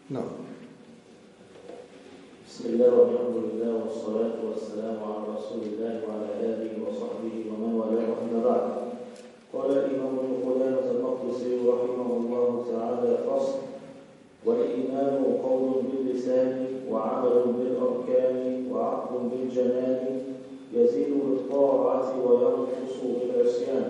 نعم. بسم الله والحمد لله والصلاة والسلام على رسول الله وعلى آله وصحبه ومن والاه أما بعد. قال الإمام ابن قدامة المقدسي رحمه الله تعالى: فصل: والإيمان قول باللسان وعمل بالأركان وعقل بالجنان، يزيد بالطاعة وينقص بالعصيان.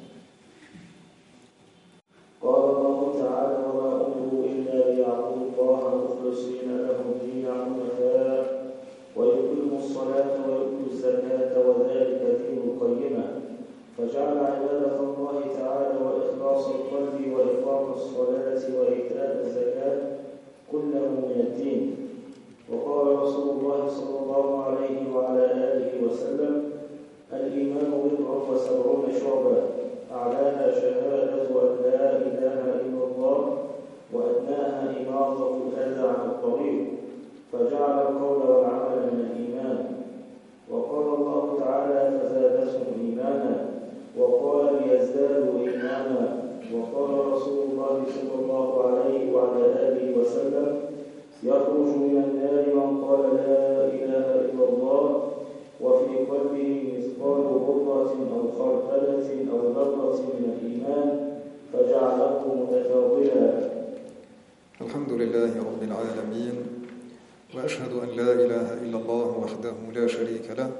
قال الله تعالى: وما أمروا إلا ليعبدوا الله مخلصين له الدين حنفاء ويقيموا الصلاة ويؤتوا الزكاة وذلك دين القيمة. فجعل عبادة الله تعالى وإخلاص القلب وإقام الصلاة وإيتاء الزكاة كله من الدين. وقال رسول الله صلى الله عليه وعلى آله وسلم: الإيمان 70 شعبة، أعلاها شهادة أن لا إله إلا الله وأدناها إماطة الأذى عن الطريق، فجعل القول والعمل من الإيمان. وقال الله تعالى: فزادتهم إيمانا، وقال: ليزدادوا إيمانا. وقال رسول الله صلى الله عليه وعلى آله وسلم: يخرج من النار من قال لا إله إلا الله وفي قلبه مثقال ذرة أو خردلة أو ذرة من الإيمان، فجعله متفاضلا. الحمد لله رب العالمين، وأشهد أن لا إله إلا الله وحده لا شريك له،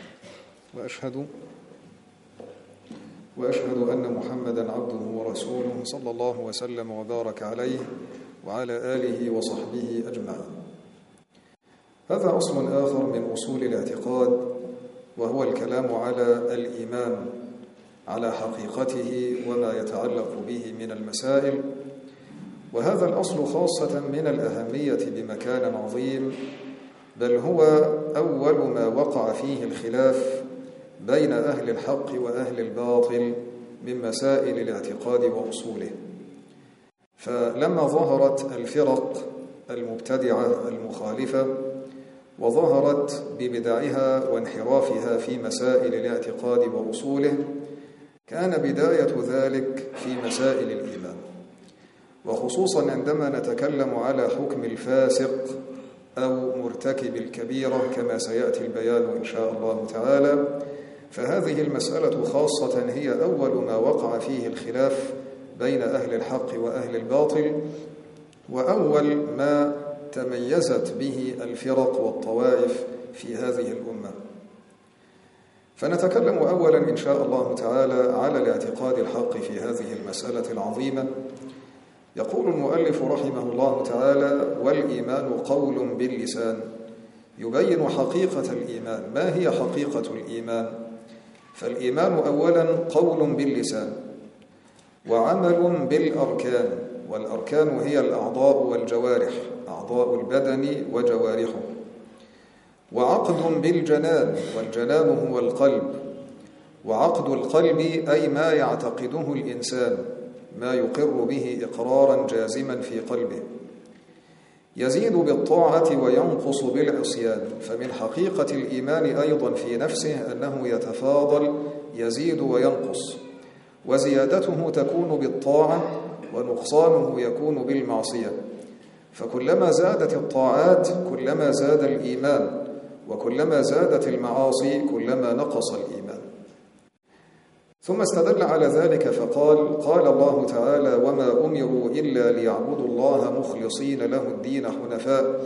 وأشهد أن محمدا عبده ورسوله صلى الله وسلم وبارك عليه وعلى آله وصحبه أجمعين. هذا أصل آخر من أصول الاعتقاد، وهو الكلام على الإيمان، على حقيقته وما يتعلق به من المسائل. وهذا الأصل خاصة من الأهمية بمكان عظيم، بل هو أول ما وقع فيه الخلاف بين أهل الحق وأهل الباطل من مسائل الاعتقاد وأصوله. فلما ظهرت الفرق المبتدعة المخالفة وظهرت ببدعها وانحرافها في مسائل الاعتقاد وأصوله، كان بداية ذلك في مسائل الإيمان، وخصوصا عندما نتكلم على حكم الفاسق أو مرتكب الكبيرة كما سيأتي البيان إن شاء الله تعالى. فهذه المسألة خاصة هي أول ما وقع فيه الخلاف بين أهل الحق وأهل الباطل، وأول ما تميزت به الفرق والطوائف في هذه الأمة. فنتكلم أولا إن شاء الله تعالى على الاعتقاد الحق في هذه المسألة العظيمة. يقول المؤلف رحمه الله تعالى: والإيمان قول باللسان، يبين حقيقة الإيمان. ما هي حقيقة الإيمان؟ فالإيمان أولا قول باللسان، وعمل بالأركان، والأركان هي الأعضاء والجوارح، أعضاء البدن وجوارحه، وعقد بالجنان، والجنان هو القلب، وعقد القلب أي ما يعتقده الإنسان، ما يقر به إقرارا جازما في قلبه. يزيد بالطاعة وينقص بالعصيان، فمن حقيقة الإيمان أيضا في نفسه أنه يتفاضل، يزيد وينقص، وزيادته تكون بالطاعة ونقصانه يكون بالمعصية. فكلما زادت الطاعات كلما زاد الإيمان، وكلما زادت المعاصي كلما نقص الإيمان. ثم استدل على ذلك فقال: قال الله تعالى: وما أمروا إلا ليعبدوا الله مخلصين له الدين حنفاء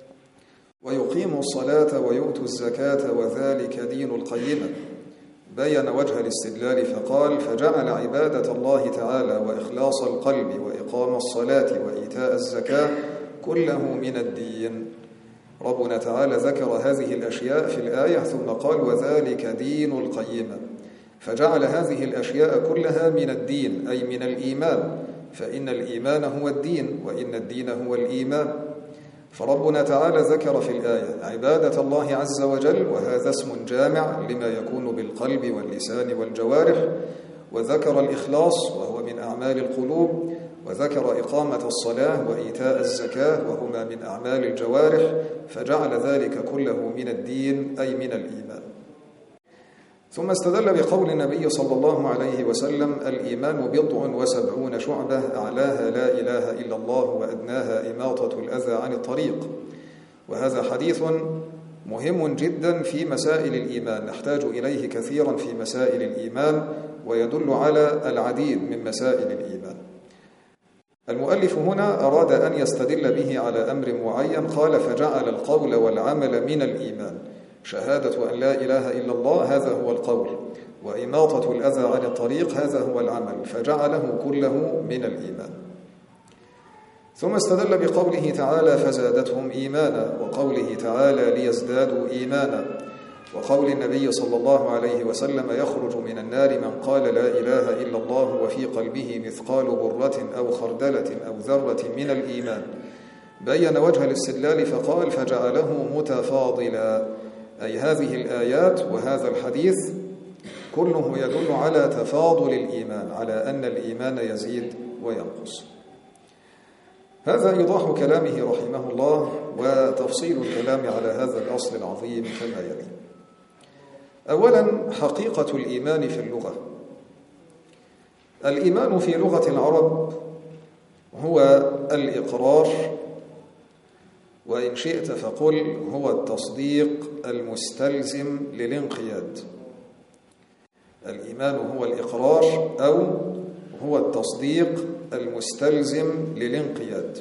ويقيموا الصلاة ويؤتوا الزكاة وذلك دين القيمة. بين وجه الاستدلال فقال: فجعل عبادة الله تعالى وإخلاص القلب وإقام الصلاة وإيتاء الزكاة كله من الدين. ربنا تعالى ذكر هذه الأشياء في الآية ثم قال: وذلك دين القيمة، فجعل هذه الأشياء كلها من الدين أي من الإيمان، فإن الإيمان هو الدين وإن الدين هو الإيمان. فربنا تعالى ذكر في الآية عبادة الله عز وجل، وهذا اسم جامع لما يكون بالقلب واللسان والجوارح، وذكر الإخلاص وهو من أعمال القلوب، وذكر إقامة الصلاة وإيتاء الزكاة وهما من أعمال الجوارح، فجعل ذلك كله من الدين أي من الإيمان. ثم استدل بقول النبي صلى الله عليه وسلم: الإيمان 70 شعبة، أعلاها لا إله إلا الله، وأدناها إماطة الأذى عن الطريق. وهذا حديث مهم جدا في مسائل الإيمان، نحتاج إليه كثيرا في مسائل الإيمان، ويدل على العديد من مسائل الإيمان. المؤلف هنا أراد أن يستدل به على أمر معين، قال: فجعل القول والعمل من الإيمان. شهادة أن لا إله إلا الله هذا هو القول، وإماطة الأذى عن الطريق هذا هو العمل، فجعله كله من الإيمان. ثم استدل بقوله تعالى: فزادتهم إيمانا، وقوله تعالى: ليزدادوا إيمانا، وقول النبي صلى الله عليه وسلم: يخرج من النار من قال لا إله إلا الله وفي قلبه مثقال برة أو خردلة أو ذرة من الإيمان. بين وجه الاستدلال فقال: فجعله متفاضلا، أي هذه الآيات وهذا الحديث كله يدل على تفاضل الإيمان، على أن الإيمان يزيد وينقص. هذا إيضاح كلامه رحمه الله، وتفصيل الكلام على هذا الأصل العظيم كما يلي. أولا، حقيقة الإيمان في اللغة. الإيمان في لغة العرب هو الإقرار، وإن شئت فقل هو التصديق المستلزم للانقياد. الإيمان هو الإقرار أو هو التصديق المستلزم للانقياد.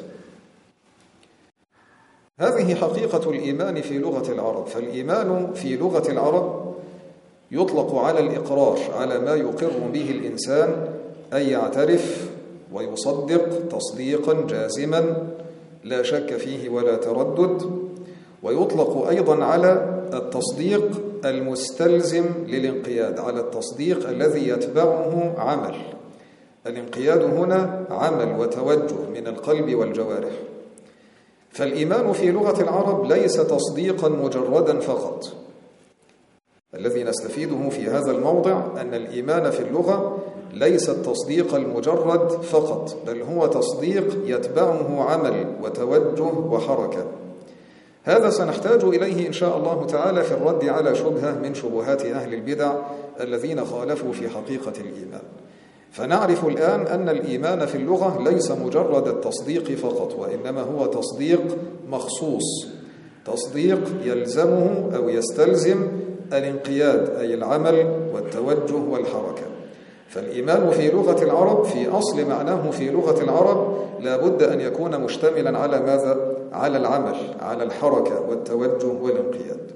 هذه حقيقة الإيمان في لغة العرب. فالإيمان في لغة العرب يطلق على الإقرار، على ما يقر به الإنسان، أن يعترف ويصدق تصديقا جازما لا شك فيه ولا تردد. ويطلق أيضا على التصديق المستلزم للانقياد، على التصديق الذي يتبعه عمل. الانقياد هنا عمل وتوجه من القلب والجوارح. فالإيمان في لغة العرب ليس تصديقا مجردا فقط. الذي نستفيده في هذا الموضع أن الإيمان في اللغة ليس التصديق المجرد فقط، بل هو تصديق يتبعه عمل وتوجه وحركة. هذا سنحتاج إليه إن شاء الله تعالى في الرد على شبهة من شبهات أهل البدع الذين خالفوا في حقيقة الإيمان. فنعرف الآن أن الإيمان في اللغة ليس مجرد التصديق فقط، وإنما هو تصديق مخصوص، تصديق يلزمه أو يستلزم الانقياد، أي العمل والتوجه والحركة. فالإيمان في لغة العرب في أصل معناه في لغة العرب لا بد أن يكون مشتملا على ماذا؟ على العمل، على الحركة والتوجه والانقياد.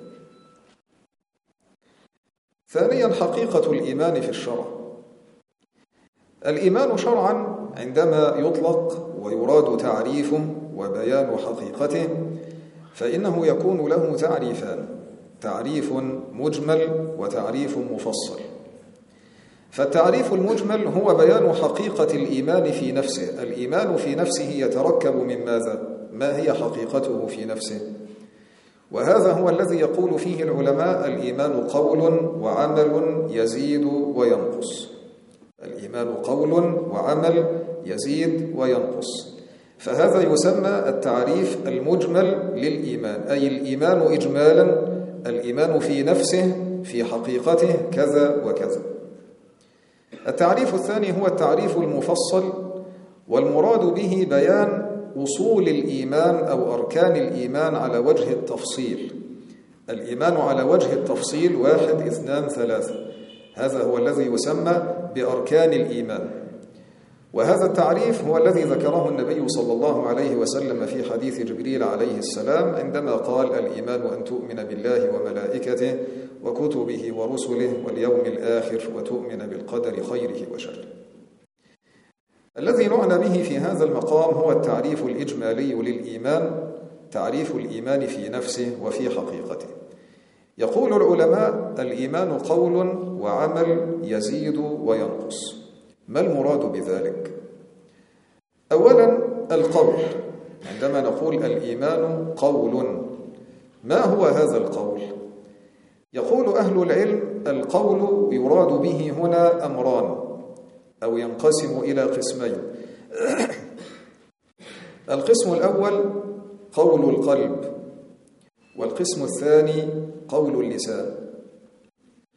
ثانيا، حقيقة الإيمان في الشرع. الإيمان شرعا عندما يطلق ويراد تعريفه وبيان حقيقته فإنه يكون له تعريفان: تعريف مجمل وتعريف مفصل. فالتعريف المجمل هو بيان حقيقة الإيمان في نفسه. الإيمان في نفسه يتركب من ماذا؟ ما هي حقيقته في نفسه؟ وهذا هو الذي يقول فيه العلماء: الإيمان قول وعمل يزيد وينقص. الإيمان قول وعمل يزيد وينقص. فهذا يسمى التعريف المجمل للإيمان، أي الإيمان إجمالا، الإيمان في نفسه في حقيقته كذا وكذا. التعريف الثاني هو التعريف المفصل، والمراد به بيان أصول الإيمان أو أركان الإيمان على وجه التفصيل. الإيمان على وجه التفصيل 1 2 3، هذا هو الذي يسمى بأركان الإيمان. وهذا التعريف هو الذي ذكره النبي صلى الله عليه وسلم في حديث جبريل عليه السلام عندما قال: الإيمان أن تؤمن بالله وملائكته وكتبه ورسله واليوم الآخر وتؤمن بالقدر خيره وشره. الذي نعنى به في هذا المقام هو التعريف الإجمالي للإيمان، تعريف الإيمان في نفسه وفي حقيقته. يقول العلماء: الإيمان قول وعمل يزيد وينقص. ما المراد بذلك؟ أولا، القول. عندما نقول الإيمان قول، ما هو هذا القول؟ يقول أهل العلم: القول يراد به هنا أمران، أو ينقسم إلى قسمين. القسم الأول قول القلب، والقسم الثاني قول اللسان.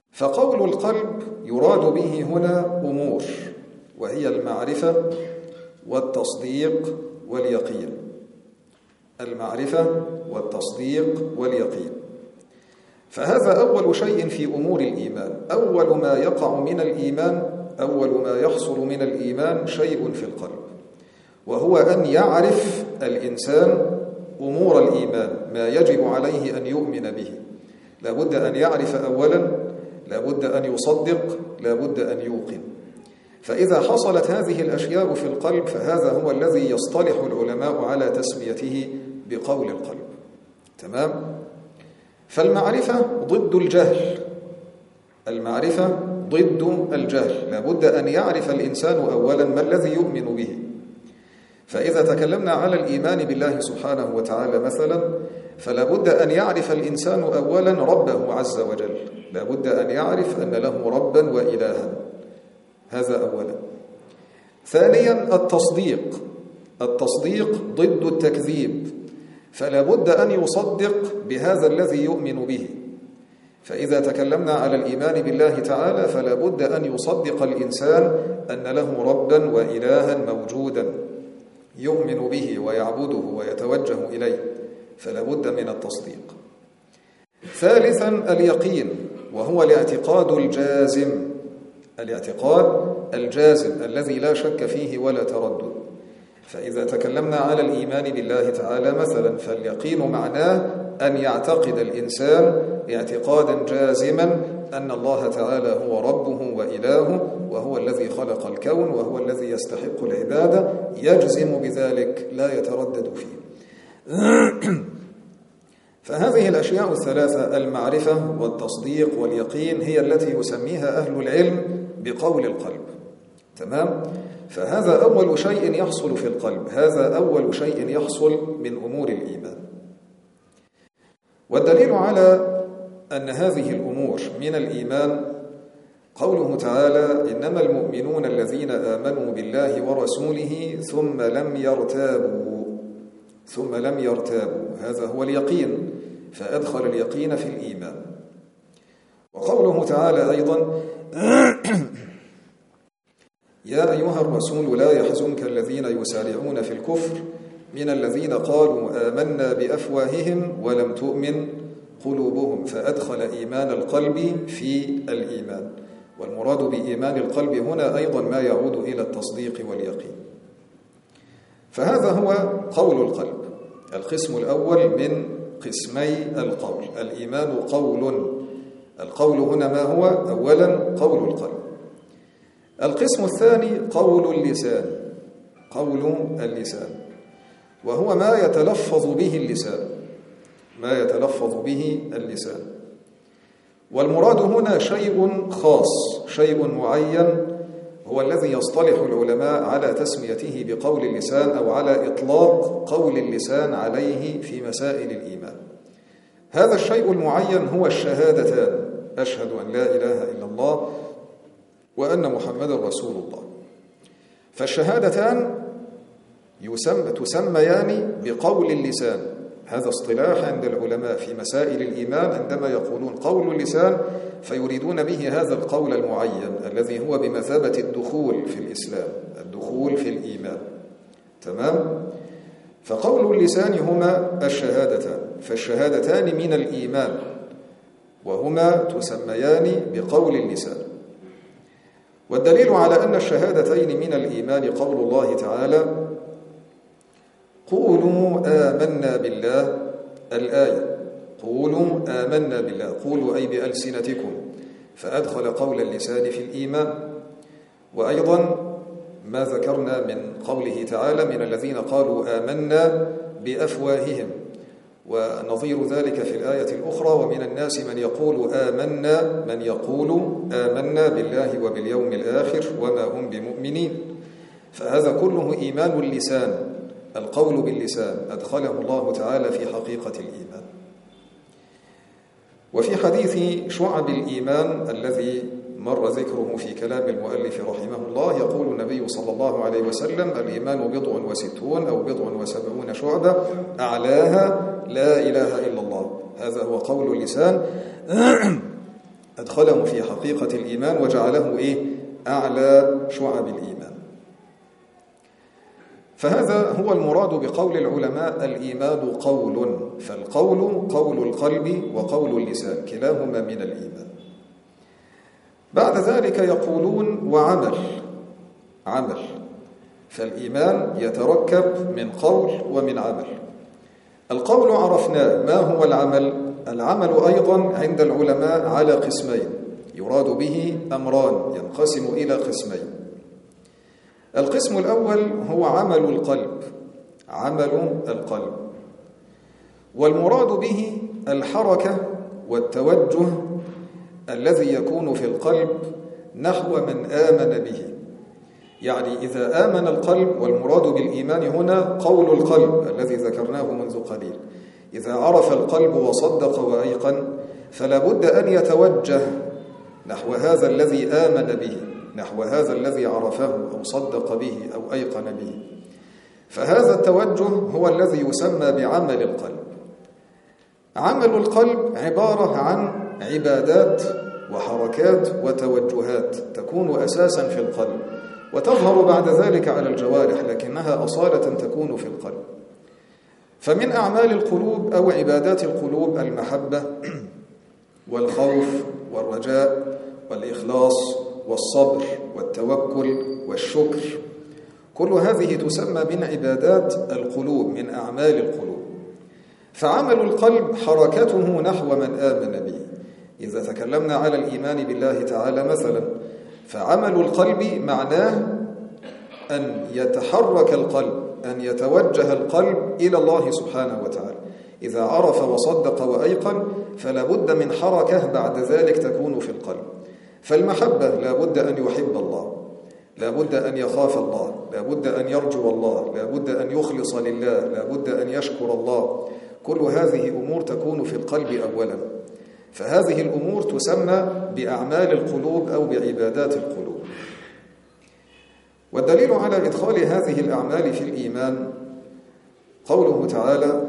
فقول القلب يراد به هنا أمور، وهي المعرفة والتصديق واليقين. المعرفة والتصديق واليقين، فهذا أول شيء في أمور الإيمان. أول ما يقع من الإيمان، أول ما يحصل من الإيمان شيء في القلب، وهو أن يعرف الإنسان أمور الإيمان، ما يجب عليه أن يؤمن به. لابد أن يعرف أولا، لابد أن يصدق، لابد أن يوقن. فإذا حصلت هذه الأشياء في القلب فهذا هو الذي يصطلح العلماء على تسميته بقول القلب. تمام؟ فالمعرفة ضد الجهل، المعرفة ضد الجهل. لابد أن يعرف الإنسان أولا ما الذي يؤمن به. فإذا تكلمنا على الإيمان بالله سبحانه وتعالى مثلا، فلابد أن يعرف الإنسان أولا ربه عز وجل، لابد أن يعرف أن له ربا وإلها، هذا أولا. ثانيا التصديق، التصديق ضد التكذيب، فلابد أن يصدق بهذا الذي يؤمن به. فإذا تكلمنا على الإيمان بالله تعالى فلابد أن يصدق الإنسان أن له ربا وإلها موجودا يؤمن به ويعبده ويتوجه إليه، فلابد من التصديق. ثالثا اليقين، وهو الاعتقاد الجازم، الاعتقاد الجازم الذي لا شك فيه ولا تردد. فإذا تكلمنا على الإيمان بالله تعالى مثلا، فاليقين معناه أن يعتقد الإنسان اعتقادا جازما أن الله تعالى هو ربه وإلهه، وهو الذي خلق الكون، وهو الذي يستحق العبادة، يجزم بذلك لا يتردد فيه. فهذه الأشياء الثلاثة، المعرفة والتصديق واليقين، هي التي يسميها أهل العلم بقول القلب. تمام؟ فهذا أول شيء يحصل في القلب، هذا أول شيء يحصل من أمور الإيمان. والدليل على أن هذه الأمور من الإيمان قوله تعالى: إنما المؤمنون الذين آمنوا بالله ورسوله ثم لم يرتابوا، هذا هو اليقين، فأدخل اليقين في الإيمان. وقوله تعالى أيضا: يا أيها الرسول لا يحزنك الذين يسارعون في الكفر من الذين قالوا آمنا بأفواههم ولم تؤمن قلوبهم، فأدخل إيمان القلب في الإيمان. والمراد بإيمان القلب هنا أيضا ما يعود إلى التصديق واليقين. فهذا هو قول القلب، القسم الأول من قسمي القول. الإيمان قول، القول هنا ما هو؟ أولا قول القلب. القسم الثاني قول اللسان، قول اللسان، وهو ما يتلفظ به اللسان، ما يتلفظ به اللسان. والمراد هنا شيء خاص، شيء معين، هو الذي يصطلح العلماء على تسميته بقول اللسان، أو على إطلاق قول اللسان عليه في مسائل الإيمان. هذا الشيء المعين هو الشهادتان: أشهد أن لا إله إلا الله وأن محمد رسول الله. فالشهادتان تسميان بقول اللسان، هذا اصطلاح عند العلماء في مسائل الإيمان. عندما يقولون قول اللسان فيريدون به هذا القول المعين الذي هو بمثابة الدخول في الإسلام، الدخول في الإيمان. تمام؟ فقول اللسان هما الشهادتان، فالشهادتان من الإيمان، وهما تسميان بقول اللسان. والدليل على أن الشهادتين من الإيمان قول الله تعالى: قولوا آمنا بالله، الآية، قولوا آمنا بالله، قولوا أي بألسنتكم، فأدخل قول اللسان في الإيمان. وأيضا ما ذكرنا من قوله تعالى: من الذين قالوا آمنا بأفواههم، ونظير ذلك في الآية الأخرى: ومن الناس من يقول آمنا بالله وباليوم الآخر وما هم بمؤمنين. فهذا كله إيمان اللسان، القول باللسان أدخله الله تعالى في حقيقة الإيمان. وفي حديث شعب الإيمان الذي مر ذكره في كلام المؤلف رحمه الله، يقول النبي صلى الله عليه وسلم: الإيمان 60 أو 70 شعبة، أعلاها لا إله إلا الله. هذا هو قول اللسان أدخله في حقيقة الإيمان وجعله أعلى شعب الإيمان. فهذا هو المراد بقول العلماء الإيمان قول، فالقول قول القلب وقول اللسان كلاهما من الإيمان. بعد ذلك يقولون وعمل، فالإيمان يتركب من قول ومن عمل. القول عرفناه، ما هو العمل؟ العمل أيضا عند العلماء على قسمين، يراد به أمران ينقسم إلى قسمين. القسم الأول هو عمل القلب، والمراد به الحركة والتوجه الذي يكون في القلب نحو من آمن به. يعني إذا آمن القلب، والمراد بالإيمان هنا قول القلب الذي ذكرناه منذ قليل، إذا عرف القلب وصدق وأيقن فلا بد أن يتوجه نحو هذا الذي آمن به، نحو هذا الذي عرفه أو صدق به أو أيقن به. فهذا التوجه هو الذي يسمى بعمل القلب. عمل القلب عبارة عن عبادات وحركات وتوجهات تكون أساسا في القلب وتظهر بعد ذلك على الجوارح، لكنها أصالة تكون في القلب. فمن أعمال القلوب أو عبادات القلوب المحبة والخوف والرجاء والإخلاص والصبر والتوكل والشكر، كل هذه تسمى من عبادات القلوب، من أعمال القلوب. فعمل القلب حركته نحو من آمن به. إذا تكلمنا على الإيمان بالله تعالى مثلا، فعمل القلب معناه أن يتحرك القلب، أن يتوجه القلب إلى الله سبحانه وتعالى. إذا عرف وصدق وأيقن فلا بد من حركة بعد ذلك تكون في القلب. فالمحبة لا بد أن يحب الله، لا بد أن يخاف الله، لا بد أن يرجو الله، لا بد أن يخلص لله، لا بد أن يشكر الله. كل هذه أمور تكون في القلب أولا، فهذه الأمور تسمى بأعمال القلوب أو بعبادات القلوب. والدليل على إدخال هذه الأعمال في الإيمان قوله تعالى: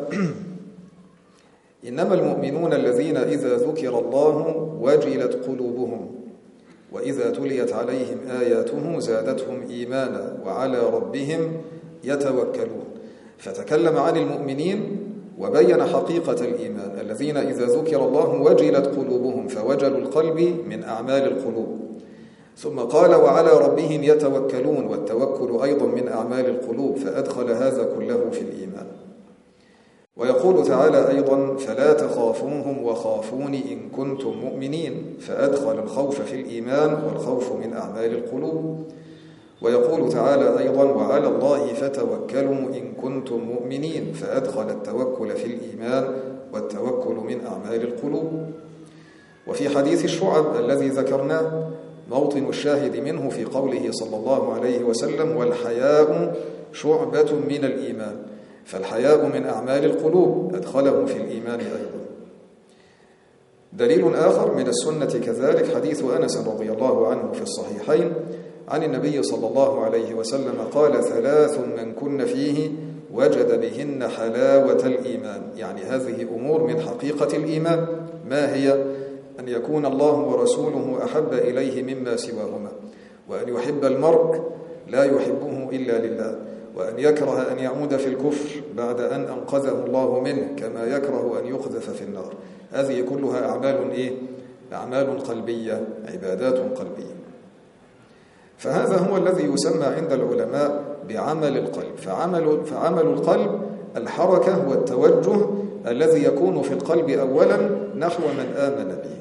إنما المؤمنون الذين إذا ذكر الله وجلت قلوبهم وإذا تليت عليهم آياته زادتهم إيمانا وعلى ربهم يتوكلون. فتكلم عن المؤمنين وبين حقيقة الإيمان، الذين إذا ذكر الله وجلت قلوبهم، فوجل القلب من أعمال القلوب. ثم قال وعلى ربهم يتوكلون، والتوكل أيضا من أعمال القلوب، فأدخل هذا كله في الإيمان. ويقول تعالى أيضا: فلا تخافوهم وخافون إن كنتم مؤمنين، فأدخل الخوف في الإيمان، والخوف من أعمال القلوب. ويقول تعالى أيضا: وعلى الله فتوكلوا إن كنتم مؤمنين، فأدخل التوكل في الإيمان، والتوكل من أعمال القلوب. وفي حديث الشعب الذي ذكرناه موطن الشاهد منه في قوله صلى الله عليه وسلم: والحياء شعبة من الإيمان، فالحياء من أعمال القلوب، أدخله في الإيمان أيضا. دليل آخر من السنة كذلك حديث أنس رضي الله عنه في الصحيحين عن النبي صلى الله عليه وسلم قال: 3 من كن فيه وجد بهن حلاوة الإيمان. يعني هذه أمور من حقيقة الإيمان. ما هي؟ أن يكون الله ورسوله أحب إليه مما سواهما، وأن يحب المرء لا يحبه إلا لله، وأن يكره أن يعود في الكفر بعد أن أنقذه الله منه، كما يكره أن يقذف في النار. هذه كلها أعمال أعمال قلبية، عبادات قلبية. فهذا هو الذي يسمى عند العلماء بعمل القلب. فعمل القلب الحركة والتوجه الذي يكون في القلب أولا نحو من آمن به.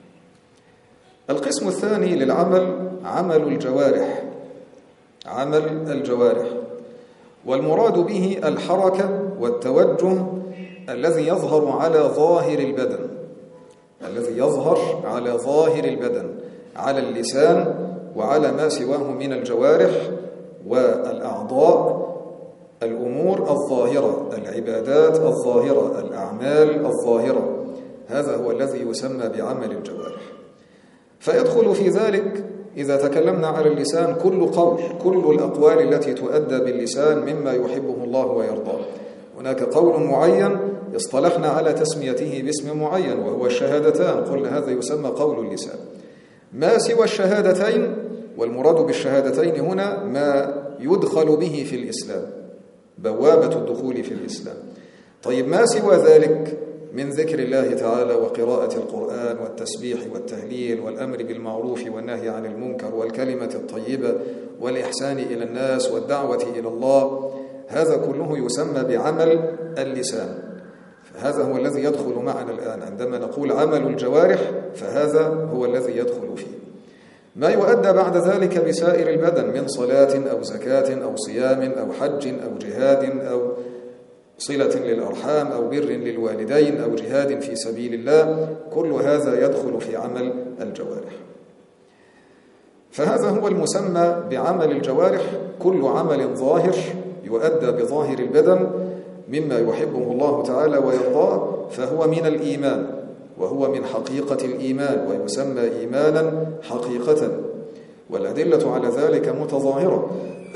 القسم الثاني للعمل عمل الجوارح، عمل الجوارح، والمراد به الحركة والتوجه الذي يظهر على ظاهر البدن، الذي يظهر على ظاهر البدن، على اللسان وعلى ما سواه من الجوارح والأعضاء، الأمور الظاهرة، العبادات الظاهرة، الأعمال الظاهرة. هذا هو الذي يسمى بعمل الجوارح. فيدخل في ذلك إذا تكلمنا على اللسان كل قول، كل الأقوال التي تؤدى باللسان مما يحبه الله ويرضاه. هناك قول معين اصطلحنا على تسميته باسم معين وهو الشهادتان، قلنا هذا يسمى قول اللسان. ما سوى الشهادتين، والمراد بالشهادتين هنا ما يدخل به في الإسلام، بوابة الدخول في الإسلام. طيب ما سوى ذلك من ذكر الله تعالى وقراءة القرآن والتسبيح والتهليل والأمر بالمعروف والنهي عن المنكر والكلمة الطيبة والإحسان إلى الناس والدعوة إلى الله، هذا كله يسمى بعمل اللسان. فهذا هو الذي يدخل معنا الآن عندما نقول عمل الجوارح، فهذا هو الذي يدخل فيه. ما يؤدى بعد ذلك بسائر البدن من صلاة أو زكاة أو صيام أو حج أو جهاد أو صلة للأرحام أو بر للوالدين أو جهاد في سبيل الله، كل هذا يدخل في عمل الجوارح. فهذا هو المسمى بعمل الجوارح، كل عمل ظاهر يؤدى بظاهر البدن مما يحبه الله تعالى ويرضاه، فهو من الإيمان وهو من حقيقة الإيمان ويسمى إيمانا حقيقة، والأدلة على ذلك متظاهرة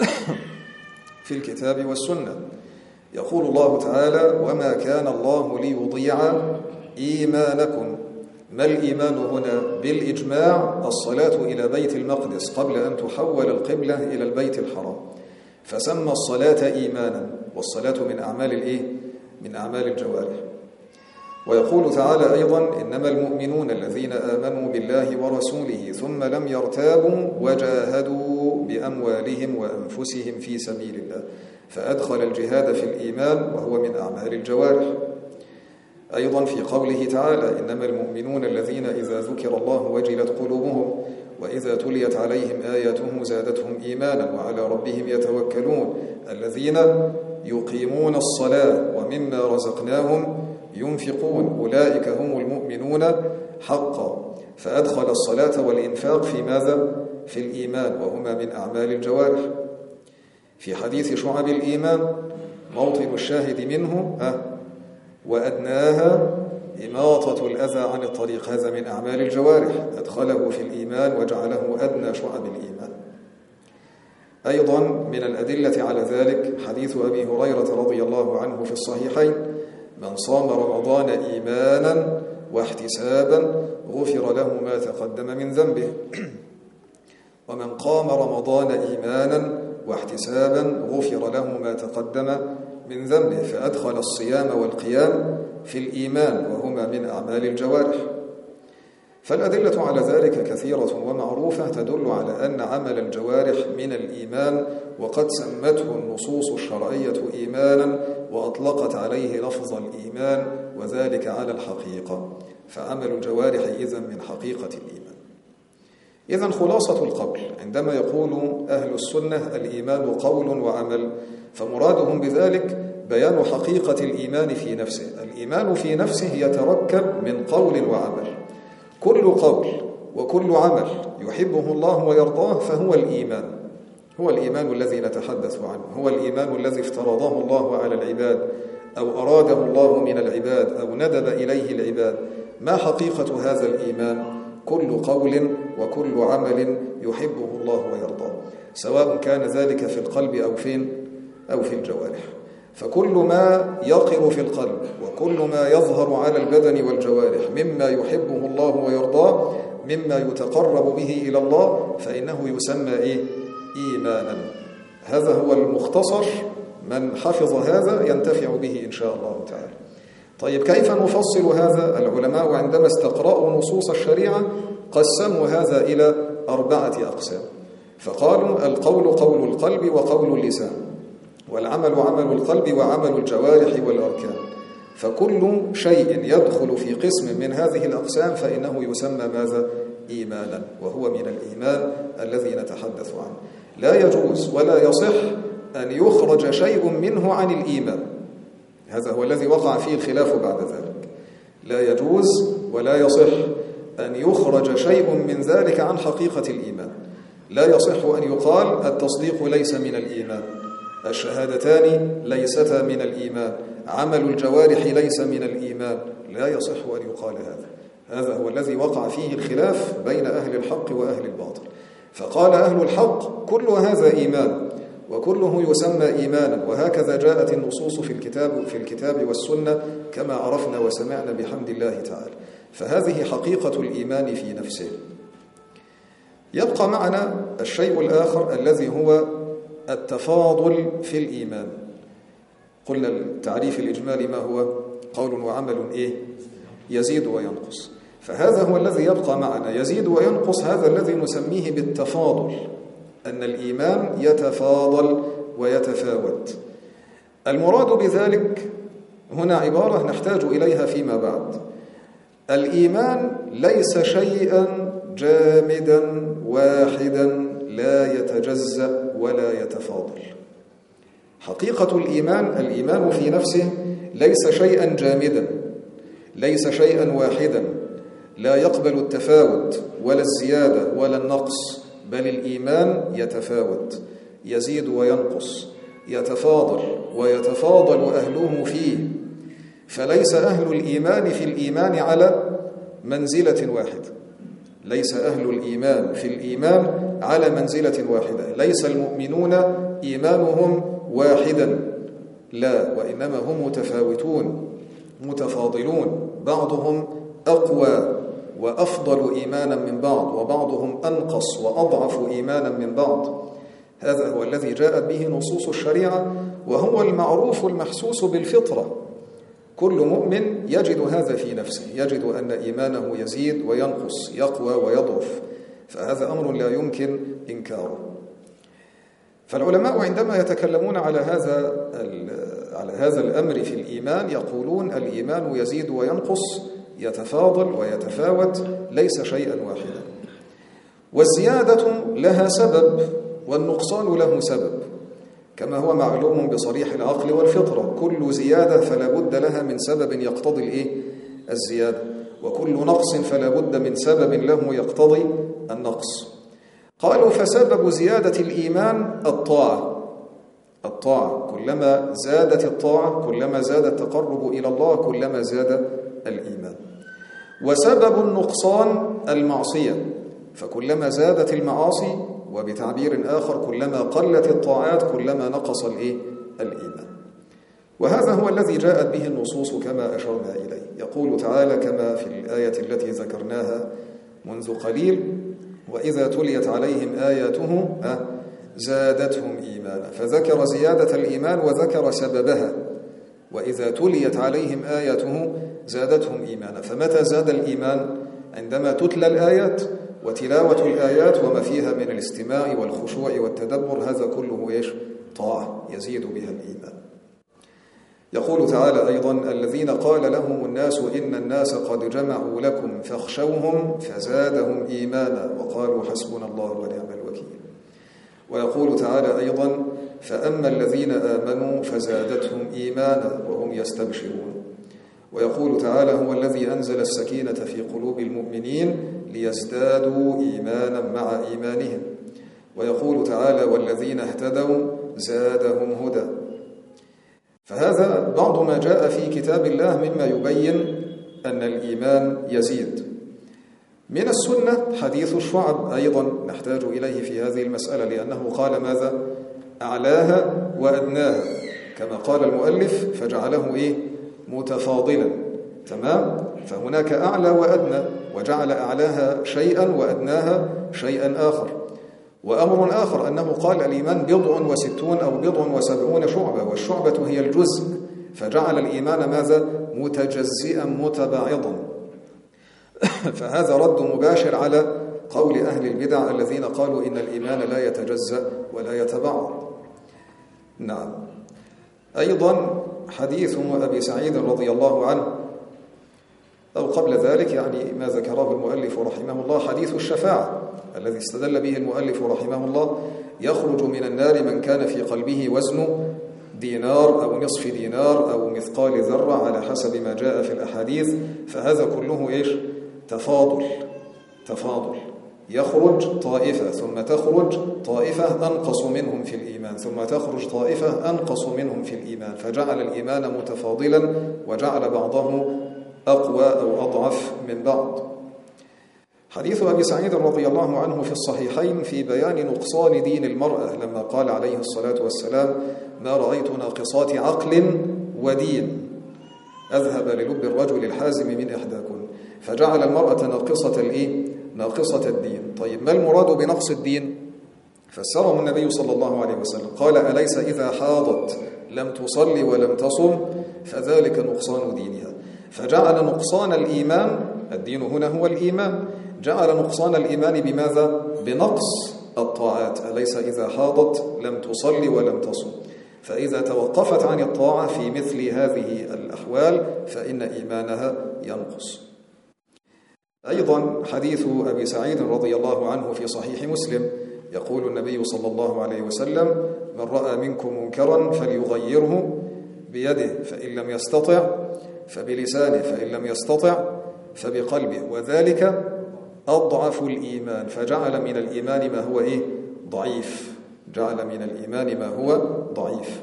في الكتاب والسنة. يقول الله تعالى: وما كان الله ليضيع إيمانكم. ما الإيمان هنا؟ بالإجماع الصلاة إلى بيت المقدس قبل أن تحول القبلة إلى البيت الحرام، فسمى الصلاة إيمانا، والصلاة من أعمال من أعمال الجوارح. ويقول تعالى أيضا: إنما المؤمنون الذين آمنوا بالله ورسوله ثم لم يرتابوا وجاهدوا بأموالهم وأنفسهم في سبيل الله، فأدخل الجهاد في الإيمان وهو من أعمال الجوارح. أيضا في قوله تعالى: إنما المؤمنون الذين إذا ذكر الله وجلت قلوبهم وإذا تليت عليهم آياته زادتهم إيمانا وعلى ربهم يتوكلون الذين يقيمون الصلاة ومما رزقناهم ينفقون أولئك هم المؤمنون حقا. فأدخل الصلاة والإنفاق في ماذا؟ في الإيمان، وهما من أعمال الجوارح. في حديث شعب الإيمان موطن الشاهد منه وأدناها إماطة الأذى عن الطريق، هذا من أعمال الجوارح، أدخله في الإيمان وجعله أدنى شعب الإيمان. أيضا من الأدلة على ذلك حديث أبي هريرة رضي الله عنه في الصحيحين: من صام رمضان إيمانا واحتسابا غفر له ما تقدم من ذنبه. ومن قام رمضان إيمانا واحتسابا غفر له ما تقدم من ذنبه، فأدخل الصيام والقيام في الإيمان وهما من أعمال الجوارح. فالأدلة على ذلك كثيرة ومعروفة تدل على أن عمل الجوارح من الإيمان، وقد سمته النصوص الشرعية إيمانا وأطلقت عليه لفظ الإيمان، وذلك على الحقيقة. فعمل الجوارح إذن من حقيقة الإيمان. إذن خلاصة القول عندما يقول أهل السنة الإيمان قول وعمل، فمرادهم بذلك بيان حقيقة الإيمان في نفسه. الإيمان في نفسه يتركب من قول وعمل، كل قول وكل عمل يحبه الله ويرضاه فهو الإيمان، هو الإيمان الذي نتحدث عنه، هو الإيمان الذي افترضه الله على العباد أو أراده الله من العباد أو ندب إليه العباد. ما حقيقة هذا الإيمان؟ كل قول وكل عمل يحبه الله ويرضاه، سواء كان ذلك في القلب أو في الجوارح. فكل ما يقر في القلب وكل ما يظهر على البدن والجوارح مما يحبه الله ويرضاه، مما يتقرب به إلى الله، فإنه يسمى إيمانا. هذا هو المختصر، من حفظ هذا ينتفع به إن شاء الله تعالى. طيب كيف نفصل هذا؟ العلماء عندما استقرأوا نصوص الشريعة قسموا هذا إلى 4 أقسام، فقالوا: القول قول القلب وقول اللسان، والعمل عمل القلب وعمل الجوارح والأركان. فكل شيء يدخل في قسم من هذه الأقسام فإنه يسمى ماذا؟ إيمانا، وهو من الإيمان الذي نتحدث عنه. لا يجوز ولا يصح أن يخرج شيء منه عن الإيمان، هذا هو الذي وقع فيه الخلاف بعد ذلك. لا يجوز ولا يصح أن يخرج شيء من ذلك عن حقيقة الإيمان. لا يصح أن يقال التصديق ليس من الإيمان، الشهادتان ليستا من الإيمان، عمل الجوارح ليس من الإيمان. لا يصح أن يقال هذا. هذا هو الذي وقع فيه الخلاف بين أهل الحق وأهل الباطل. فقال أهل الحق: كل هذا إيمان، وكله يسمى إيمانا، وهكذا جاءت النصوص في الكتاب والسنة كما عرفنا وسمعنا بحمد الله تعالى. فهذه حقيقة الإيمان في نفسه. يبقى معنا الشيء الآخر الذي هو التفاضل في الإيمان. قلنا التعريف الإجمالي ما هو؟ قول وعمل يزيد وينقص. فهذا هو الذي يبقى معنا، يزيد وينقص، هذا الذي نسميه بالتفاضل، أن الإيمان يتفاضل ويتفاوت. المراد بذلك هنا عبارة نحتاج إليها فيما بعد. الإيمان ليس شيئا جامدا واحدا لا يتجزأ ولا يتفاضل. حقيقة الإيمان في نفسه ليس شيئا جامدا، ليس شيئا واحدا لا يقبل التفاوت ولا الزيادة ولا النقص، بل الإيمان يتفاوت، يزيد وينقص، يتفاضل ويتفاضل أهله فيه. فليس أهل الإيمان في الإيمان على منزلة واحدة، ليس أهل الإيمان في الإيمان على منزلة واحدة، ليس المؤمنون إيمانهم واحدا، لا، وإنما هم متفاوتون متفاضلون، بعضهم أقوى وأفضل إيمانا من بعض، وبعضهم أنقص وأضعف إيمانا من بعض. هذا هو الذي جاءت به نصوص الشريعة، وهو المعروف المحسوس بالفطرة. كل مؤمن يجد هذا في نفسه، يجد أن إيمانه يزيد وينقص، يقوى ويضعف، فهذا أمر لا يمكن إنكاره. فالعلماء عندما يتكلمون على هذا الأمر في الإيمان يقولون الإيمان يزيد وينقص، يتفاضل ويتفاوت، ليس شيئا واحدا. والزيادة لها سبب والنقصان له سبب، كما هو معلوم بصريح العقل والفطرة. كل زيادة فلا بد لها من سبب يقتضي الزيادة، وكل نقص فلا بد من سبب له يقتضي النقص. قالوا فسبب زيادة الإيمان الطاعة، كلما زادت الطاعة كلما زاد التقرب إلى الله كلما زاد الإيمان. وسبب النقصان المعصية، فكلما زادت المعاصي، وبتعبير آخر كلما قلت الطاعات كلما نقص الإيمان. وهذا هو الذي جاءت به النصوص كما أشرنا إليه. يقول تعالى كما في الآية التي ذكرناها منذ قليل: وإذا تليت عليهم آياته زادتهم إيمانا، فذكر زيادة الإيمان وذكر سببها. وإذا تليت عليهم آياته زادتهم إيمانا، فمتى زاد الإيمان؟ عندما تتلى الآيات، وتلاوة الآيات وما فيها من الاستماع والخشوع والتدبر، هذا كله طاعة يزيد بها الإيمان. يقول تعالى أيضا: الذين قال لهم الناس إن الناس قد جمعوا لكم فاخشوهم فزادهم إيمانا وقالوا حسبنا الله ونعم الوكيل. ويقول تعالى أيضا: فأما الذين آمنوا فزادتهم إيمانا وهم يستبشرون. ويقول تعالى: هو الذي أنزل السكينة في قلوب المؤمنين ليزدادوا إيمانا مع إيمانهم. ويقول تعالى: والذين اهتدوا زادهم هدى. فهذا بعض ما جاء في كتاب الله مما يبين أن الإيمان يزيد. من السنة حديث الشعب أيضا نحتاج إليه في هذه المسألة، لأنه قال ماذا؟ أعلاها وأدناها، كما قال المؤلف فجعله متفاضلا. تمام؟ فهناك أعلى وأدنى، وجعل أعلاها شيئا وأدناها شيئا آخر. وأمر آخر أنه قال الإيمان 60 أو 70 شعبة، والشعبة هي الجزء، فجعل الإيمان ماذا؟ متجزئا متباعضا. فهذا رد مباشر على قول أهل البدع الذين قالوا إن الإيمان لا يتجزأ ولا يتباعض. نعم. أيضا حديث أبي سعيد رضي الله عنه، أو قبل ذلك ما ذكره المؤلف رحمه الله، حديث الشفاعة الذي استدل به المؤلف رحمه الله: يخرج من النار من كان في قلبه وزن دينار أو نصف دينار أو مثقال ذرة على حسب ما جاء في الأحاديث. فهذا كله تفاضل. يخرج طائفة ثم تخرج طائفة أنقص منهم في الإيمان، ثم تخرج طائفة أنقص منهم في الإيمان، فجعل الإيمان متفاضلا وجعل بعضه أقوى أو أضعف من بعض. حديث أبي سعيد رضي الله عنه في الصحيحين في بيان نقصان دين المرأة لما قال عليه الصلاة والسلام: ما رأيت ناقصات عقل ودين أذهب للب الرجل الحازم من إحداكن، فجعل المرأة ناقصة الدين. طيب ما المراد بنقص الدين؟ فسره النبي صلى الله عليه وسلم قال: أليس إذا حاضت لم تصلي ولم تصم فذلك نقصان دينها. فجعل نقصان الإيمان، الدين هنا هو الإيمان، جعل نقصان الإيمان بماذا؟ بنقص الطاعات. أليس إذا حاضت لم تصلي ولم تصم، فإذا توقفت عن الطاعة في مثل هذه الأحوال فإن إيمانها ينقص. أيضا حديث أبي سعيد رضي الله عنه في صحيح مسلم يقول النبي صلى الله عليه وسلم: من رأى منكم منكرا فليغيره بيده، فإن لم يستطع فبلسانه، فإن لم يستطع فبقلبه، وذلك أضعف الإيمان. فجعل من الإيمان ما هو ضعيف، جعل من الإيمان ما هو ضعيف.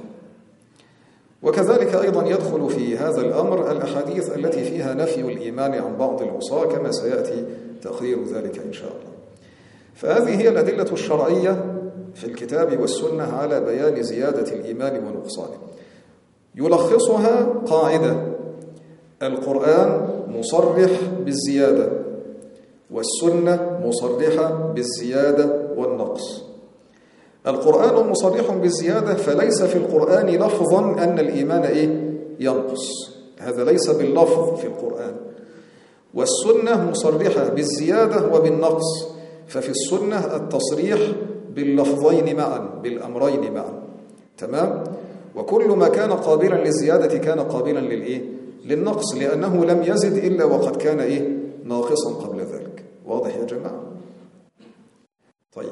وكذلك أيضا يدخل في هذا الأمر الأحاديث التي فيها نفي الإيمان عن بعض العصاة كما سيأتي تقرير ذلك إن شاء الله. فهذه هي الأدلة الشرعية في الكتاب والسنة على بيان زيادة الإيمان ونقصانه. يلخصها قاعدة: القرآن مصرح بالزيادة، والسنة مصرحة بالزيادة والنقص. القرآن مصرح بالزيادة، فليس في القرآن لفظا أن الإيمان ينقص، هذا ليس باللفظ في القرآن. والسنة مصرحة بالزيادة وبالنقص، ففي السنة التصريح باللفظين معا، بالأمرين معا. تمام؟ وكل ما كان قابلا للزيادة كان قابلا للنقص، لأنه لم يزد إلا وقد كان ناقصا قبل ذلك. واضح يا جماعة؟ طيب،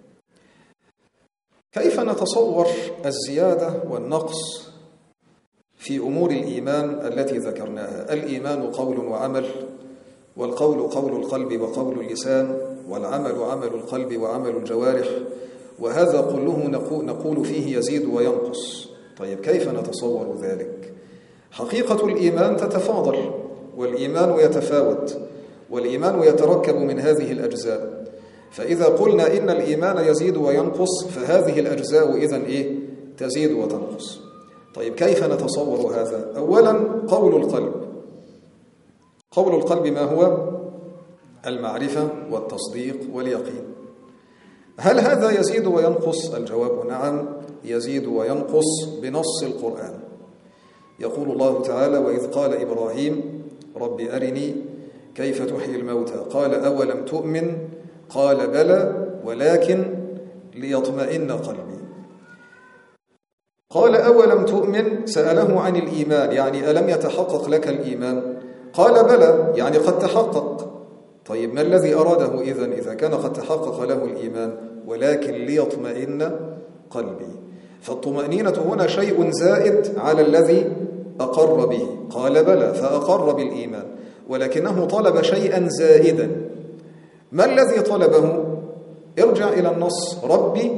كيف نتصور الزيادة والنقص في أمور الإيمان التي ذكرناها؟ الإيمان قول وعمل، والقول قول القلب وقول اللسان، والعمل عمل القلب وعمل الجوارح، وهذا كله نقول فيه يزيد وينقص. طيب كيف نتصور ذلك؟ حقيقة الإيمان تتفاضل، والإيمان يتفاوت، والإيمان يتركب من هذه الأجزاء. فإذا قلنا إن الإيمان يزيد وينقص فهذه الأجزاء إذن تزيد وتنقص. طيب كيف نتصور هذا؟ أولا قول القلب. قول القلب ما هو؟ المعرفة والتصديق واليقين. هل هذا يزيد وينقص؟ الجواب نعم، يزيد وينقص بنص القرآن. يقول الله تعالى: وإذ قال إبراهيم رب أرني كيف تحيي الموتى قال أولم تؤمن قال بلى ولكن ليطمئن قلبي. قال أولم تؤمن، سأله عن الإيمان، يعني ألم يتحقق لك الإيمان؟ قال بلى، يعني قد تحقق. طيب ما الذي أراده إذا كان قد تحقق له الإيمان؟ ولكن ليطمئن قلبي. فالطمأنينة هنا شيء زائد على الذي أقر به. قال بلى فأقر بالإيمان، ولكنه طلب شيئا زائدا. ما الذي طلبه؟ ارجع إلى النص: ربي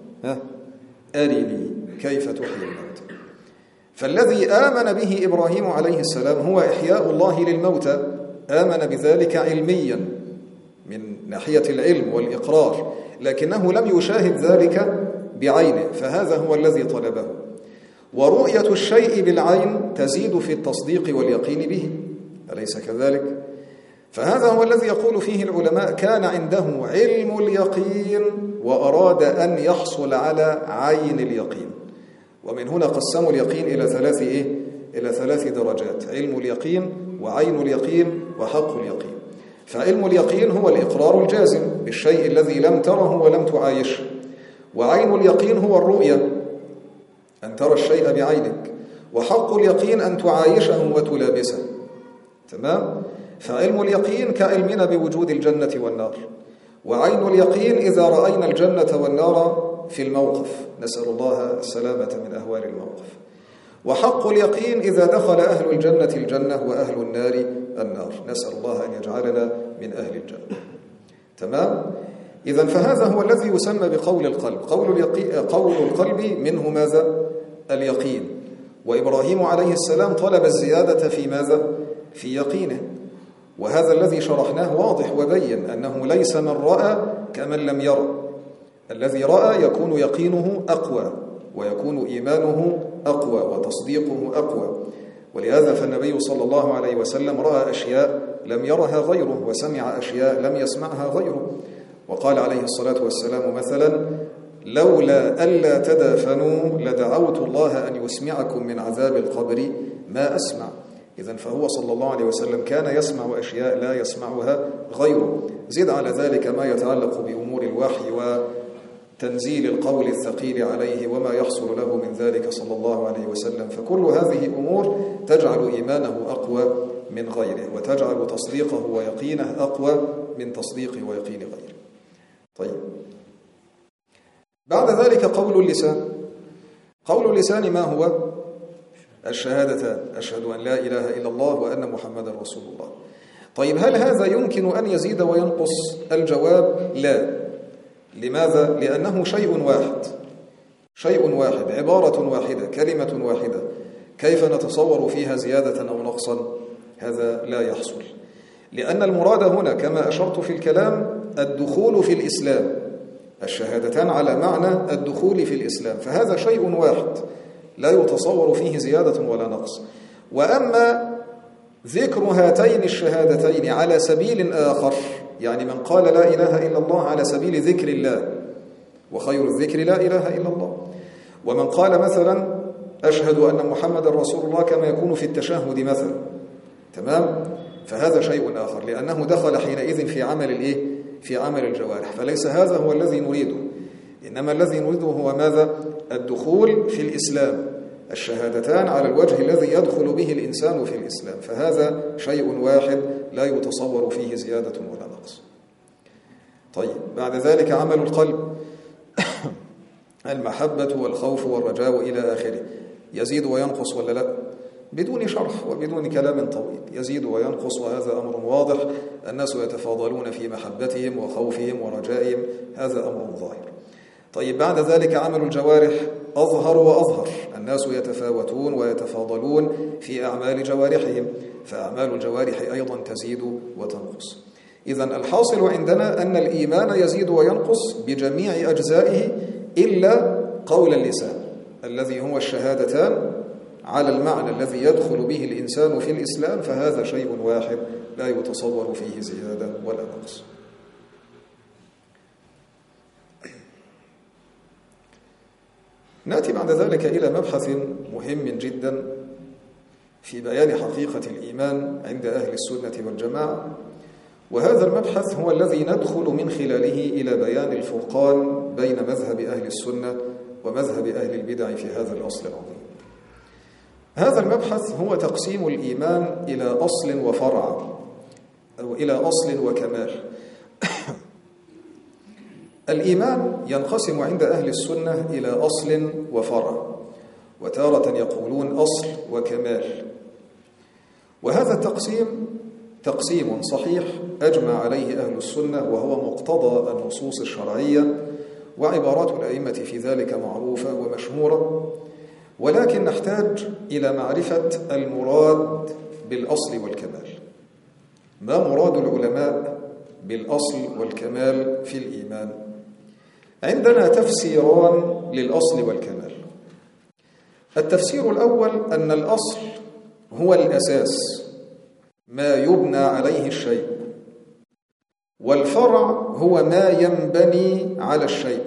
أرني كيف تحيي الموتى. فالذي آمن به إبراهيم عليه السلام هو إحياء الله للموتى، آمن بذلك علميا من ناحية العلم والإقرار، لكنه لم يشاهد ذلك بعينه، فهذا هو الذي طلبه. ورؤية الشيء بالعين تزيد في التصديق واليقين به، أليس كذلك؟ فهذا هو الذي يقول فيه العلماء: كان عنده علم اليقين وأراد أن يحصل على عين اليقين. ومن هنا قسموا اليقين إلى ثلاث درجات: علم اليقين وعين اليقين وحق اليقين. فعلم اليقين هو الإقرار الجازم بالشيء الذي لم تره ولم تعايشه، وعين اليقين هو الرؤية، أن ترى الشيء بعينك، وحق اليقين أن تعايشه وتلابسه. تمام؟ فعلم اليقين كعلمنا بوجود الجنة والنار، وعين اليقين إذا رأينا الجنة والنار في الموقف، نسأل الله السلامة من أهوال الموقف. وحق اليقين إذا دخل أهل الجنة الجنة وأهل النار النار، نسأل الله أن يجعلنا من أهل الجنة. تمام؟ إذن فهذا هو الذي يسمى بقول القلب. قول القلب منه ماذا؟ اليقين. وإبراهيم عليه السلام طلب الزيادة في ماذا؟ في يقينه. وهذا الذي شرحناه واضح وبين أنه ليس من رأى كمن لم يرى. الذي رأى يكون يقينه أقوى ويكون إيمانه أقوى وتصديقه أقوى. ولهذا فالنبي صلى الله عليه وسلم رأى أشياء لم يرها غيره، وسمع أشياء لم يسمعها غيره. وقال عليه الصلاة والسلام مثلا: لولا ألا تدافنوا لدعوت الله أن يسمعكم من عذاب القبر ما أسمع. إذن فهو صلى الله عليه وسلم كان يسمع أشياء لا يسمعها غيره. زد على ذلك ما يتعلق بأمور الوحي وتنزيل القول الثقيل عليه وما يحصل له من ذلك صلى الله عليه وسلم. فكل هذه أمور تجعل إيمانه أقوى من غيره، وتجعل تصديقه ويقينه أقوى من تصديقه ويقين غيره. طيب، بعد ذلك قول اللسان. قول اللسان ما هو؟ الشهادتان: أشهد أن لا إله إلا الله وأن محمدا رسول الله. طيب، هل هذا يمكن أن يزيد وينقص؟ الجواب: لا. لماذا؟ لأنه شيء واحد، شيء واحد، عبارة واحدة، كلمة واحدة. كيف نتصور فيها زيادة أو نقصا؟ هذا لا يحصل، لأن المراد هنا كما أشرت في الكلام الدخول في الإسلام. الشهادتان على معنى الدخول في الإسلام، فهذا شيء واحد لا يتصور فيه زيادة ولا نقص. وأما ذكر هاتين الشهادتين على سبيل آخر، يعني من قال لا إله إلا الله على سبيل ذكر الله، وخير الذكر لا إله إلا الله، ومن قال مثلا أشهد أن محمد رسول الله كما يكون في التشهد مثلا، تمام؟ فهذا شيء آخر، لأنه دخل حينئذ في عمل في عمل الجوارح. فليس هذا هو الذي نريده، إنما الذي نريده هو ماذا؟ الدخول في الإسلام، الشهادتان على الوجه الذي يدخل به الإنسان في الإسلام. فهذا شيء واحد لا يتصور فيه زيادة ولا نقص. طيب، بعد ذلك عمل القلب: المحبة والخوف والرجاء إلى آخره. يزيد وينقص ولا لا؟ بدون شرح وبدون كلام طويل، يزيد وينقص، وهذا أمر واضح. الناس يتفاضلون في محبتهم وخوفهم ورجائهم، هذا أمر ظاهر. طيب، بعد ذلك عمل الجوارح: أظهر وأظهر. الناس يتفاوتون ويتفاضلون في أعمال جوارحهم، فأعمال الجوارح أيضا تزيد وتنقص. إذن الحاصل عندنا أن الإيمان يزيد وينقص بجميع أجزائه إلا قول اللسان الذي هو الشهادتان على المعنى الذي يدخل به الإنسان في الإسلام، فهذا شيء واحد لا يتصور فيه زيادة ولا نقص. نأتي بعد ذلك إلى مبحث مهم جدا في بيان حقيقة الإيمان عند أهل السنة والجماعة، وهذا المبحث هو الذي ندخل من خلاله إلى بيان الفرقان بين مذهب أهل السنة ومذهب أهل البدع في هذا الأصل العظيم. هذا المبحث هو تقسيم الإيمان إلى أصل وفرع، أو إلى أصل وكمال. الإيمان ينقسم عند أهل السنة إلى أصل وفرع، وتارة يقولون أصل وكمال. وهذا التقسيم تقسيم صحيح أجمع عليه أهل السنة، وهو مقتضى النصوص الشرعية، وعبارات الأئمة في ذلك معروفة ومشهورة. ولكن نحتاج إلى معرفة المراد بالأصل والكمال. ما مراد العلماء بالأصل والكمال في الإيمان؟ عندنا تفسيران للأصل والكمال. التفسير الأول أن الأصل هو الأساس، ما يبنى عليه الشيء، والفرع هو ما ينبني على الشيء.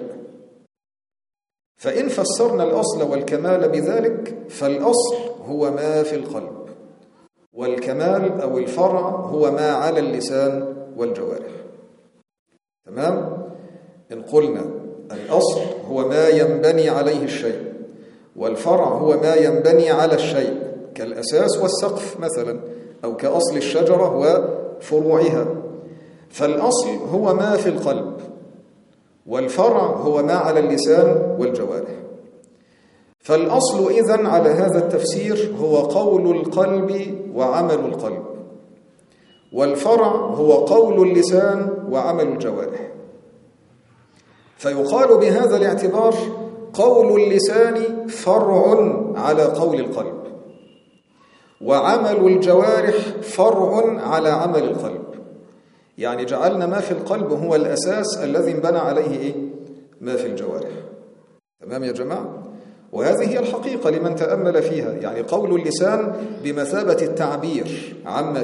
فإن فسرنا الأصل والكمال بذلك، فالأصل هو ما في القلب، والكمال أو الفرع هو ما على اللسان والجوارح. تمام؟ إن قلنا الأصل هو ما ينبني عليه الشيء، والفرع هو ما ينبني على الشيء، كالأساس والسقف مثلا، أو كأصل الشجرة وفروعها. فالأصل هو ما في القلب، والفرع هو ما على اللسان والجوارح. فالأصل إذن على هذا التفسير هو قول القلب وعمل القلب، والفرع هو قول اللسان وعمل الجوارح. فيقال بهذا الاعتبار قول اللسان فرع على قول القلب، وعمل الجوارح فرع على عمل القلب. يعني جعلنا ما في القلب هو الأساس الذي انبنى عليه ما في الجوارح. تمام يا جماعة؟ وهذه هي الحقيقة لمن تأمل فيها. يعني قول اللسان بمثابة التعبير عما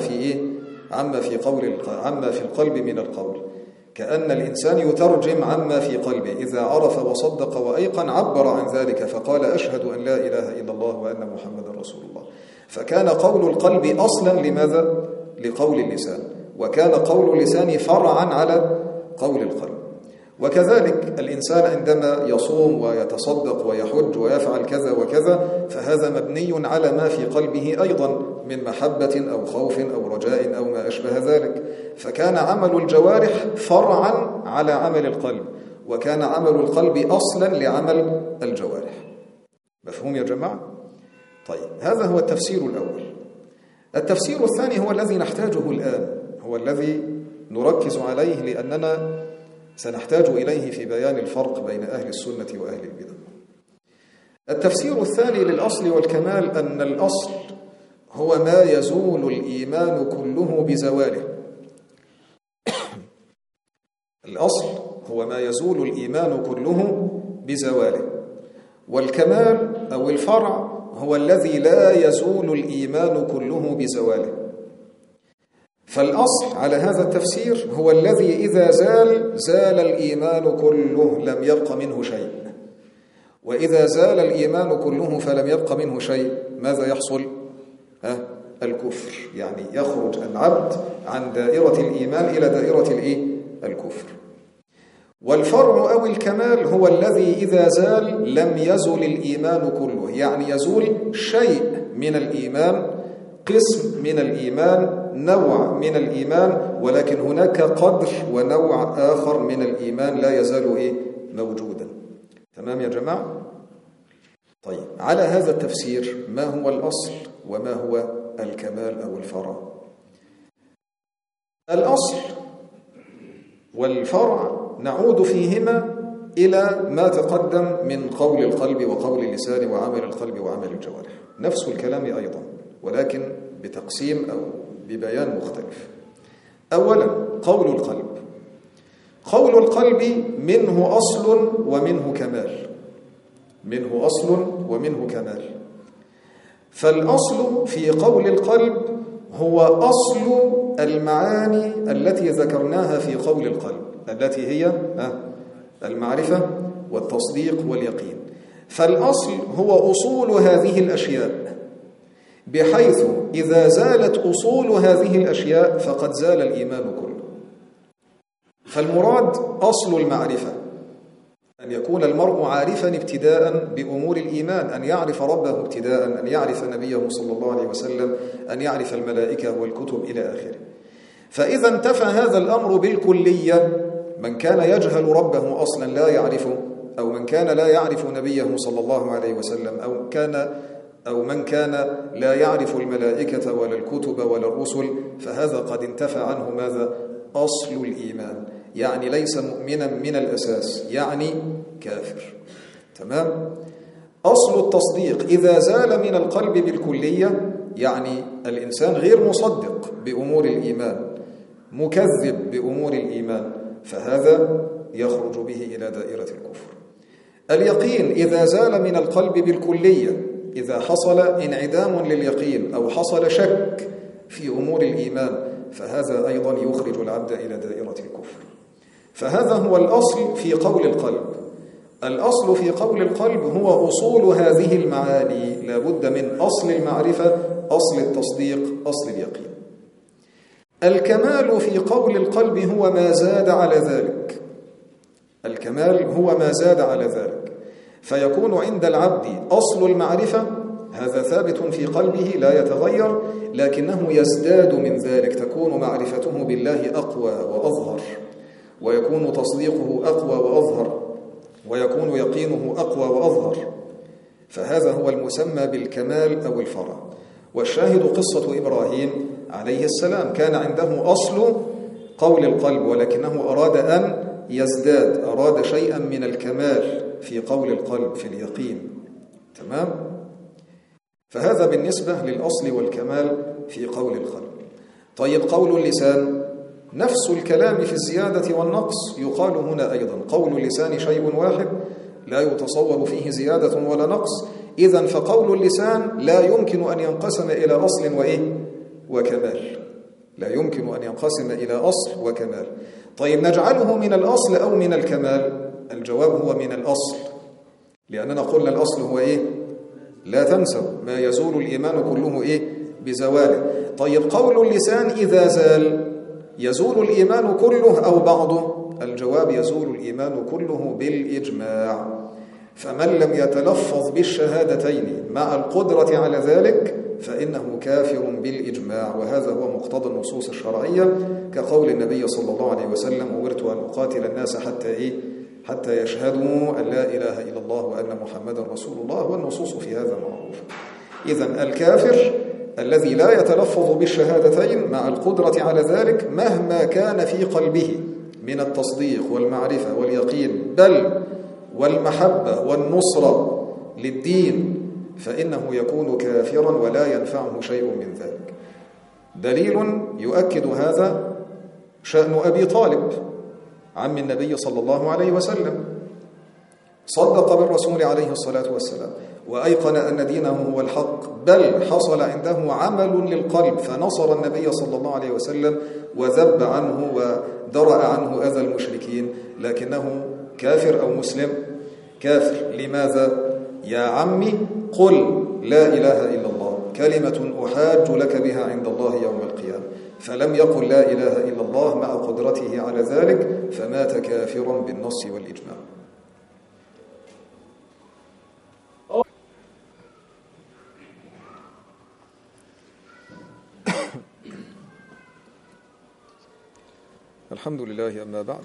في القلب من القول، كأن الإنسان يترجم عما في قلبه، إذا عرف وصدق وأيقن عبر عن ذلك فقال أشهد أن لا إله إلا الله وأن محمد رسول الله. فكان قول القلب أصلا لماذا؟ لقول اللسان، وكان قول اللسان فرعا على قول القلب. وكذلك الإنسان عندما يصوم ويتصدق ويحج ويفعل كذا وكذا، فهذا مبني على ما في قلبه أيضا من محبة أو خوف أو رجاء أو ما أشبه ذلك. فكان عمل الجوارح فرعا على عمل القلب، وكان عمل القلب أصلا لعمل الجوارح. مفهوم يا جماعة؟ طيب، هذا هو التفسير الأول. التفسير الثاني هو الذي نحتاجه الآن، هو الذي نركز عليه لأننا سنحتاج إليه في بيان الفرق بين أهل السنة وأهل البدع. التفسير الثاني للأصل والكمال أن الأصل هو ما يزول الإيمان كله بزواله. الأصل هو ما يزول الإيمان كله بزواله، والكمال أو الفرع هو الذي لا يزول الإيمان كله بزواله. فالأصل على هذا التفسير هو الذي إذا زال الإيمان كله، لم يبق منه شيء. وإذا زال الإيمان كله فلم يبق منه شيء، ماذا يحصل؟ الكفر. يعني يخرج العبد عن دائرة الإيمان إلى دائرة الكفر. والفرع أو الكمال هو الذي إذا زال لم يزل الإيمان كله، يعني يزول شيء من الإيمان، قسم من الإيمان، نوع من الإيمان، ولكن هناك قدر ونوع آخر من الإيمان لا يزال موجودا. تمام يا جماعة؟ طيب، على هذا التفسير ما هو الأصل وما هو الكمال أو الفرع؟ الأصل والفرع نعود فيهما إلى ما تقدم من قول القلب وقول اللسان وعمل القلب وعمل الجوارح، نفس الكلام أيضا ولكن بتقسيم أو ببيان مختلف. أولا، قول القلب. قول القلب منه أصل ومنه كمال، منه أصل ومنه كمال. فالأصل في قول القلب هو أصل المعاني التي ذكرناها في قول القلب، التي هي المعرفة والتصديق واليقين. فالأصل هو أصول هذه الأشياء، بحيث إذا زالت أصول هذه الأشياء فقد زال الإيمان كله. فالمراد أصل المعرفة، أن يكون المرء عارفا ابتداء بأمور الإيمان، أن يعرف ربه ابتداء، أن يعرف نبيه صلى الله عليه وسلم، أن يعرف الملائكة والكتب إلى آخره. فإذا انتفى هذا الأمر بالكلية، من كان يجهل ربه أصلا لا يعرفه، أو من كان لا يعرف نبيه صلى الله عليه وسلم، أو من كان لا يعرف الملائكة ولا الكتب ولا الرسل، فهذا قد انتفى عنه ماذا؟ أصل الإيمان، يعني ليس مؤمنا من الأساس، يعني كافر. تمام؟ أصل التصديق إذا زال من القلب بالكلية، يعني الإنسان غير مصدق بأمور الإيمان، مكذب بأمور الإيمان، فهذا يخرج به إلى دائرة الكفر. اليقين إذا زال من القلب بالكلية، إذا حصل انعدام لليقين أو حصل شك في أمور الإيمان، فهذا أيضا يخرج العبد إلى دائرة الكفر. فهذا هو الأصل في قول القلب. الأصل في قول القلب هو أصول هذه المعاني، لا بد من أصل المعرفة، أصل التصديق، أصل اليقين. الكمال في قول القلب هو ما زاد على ذلك. الكمال هو ما زاد على ذلك، فيكون عند العبد أصل المعرفة، هذا ثابت في قلبه لا يتغير، لكنه يزداد من ذلك، تكون معرفته بالله أقوى وأظهر، ويكون تصديقه أقوى وأظهر، ويكون يقينه أقوى وأظهر. فهذا هو المسمى بالكمال أو الفرع. والشاهد قصة إبراهيم عليه السلام، كان عنده أصل قول القلب، ولكنه أراد أن يزداد، أراد شيئا من الكمال في قول القلب، في اليقين. تمام؟ فهذا بالنسبة للأصل والكمال في قول القلب. طيب قول اللسان نفس الكلام في الزيادة والنقص يقال هنا أيضا. قول اللسان شيء واحد لا يتصور فيه زيادة ولا نقص، إذن فقول اللسان لا يمكن أن ينقسم إلى أصل وكمال، لا يمكن أن ينقسم إلى أصل وكمال. طيب نجعله من الأصل أو من الكمال؟ الجواب هو من الأصل، لأننا قلنا الأصل هو لا تنسوا ما يزول الإيمان كله بزواله. طيب قول اللسان إذا زال يزول الإيمان كله أو بعضه؟ الجواب يزول الإيمان كله بالإجماع. فمن لم يتلفظ بالشهادتين مع القدرة على ذلك فإنه كافر بالإجماع، وهذا هو مقتضى النصوص الشرعية، كقول النبي صلى الله عليه وسلم: أمرت أن أقاتل الناس حتى يشهدوا أن لا إله إلا الله وأن محمدا رسول الله، والنصوص في هذا معروفة. إذن الكافر الذي لا يتلفظ بالشهادتين مع القدرة على ذلك مهما كان في قلبه من التصديق والمعرفة واليقين بل والمحبة والنصرة للدين فإنه يكون كافرا ولا ينفعه شيء من ذلك. دليل يؤكد هذا شأن أبي طالب عم النبي صلى الله عليه وسلم، صدق بالرسول عليه الصلاة والسلام وأيقن أن دينه هو الحق، بل حصل عنده عمل للقلب فنصر النبي صلى الله عليه وسلم وذب عنه ودرأ عنه أذى المشركين، لكنه كافر أو مسلم؟ كافر. لماذا؟ يا عمي قل لا إله إلا الله كلمة أحاج لك بها عند الله يوم القيامة، فلم يقل لا إله إلا الله مع قدرته على ذلك فمات كافرا بالنص والإجماع. الحمد لله. أما بعد،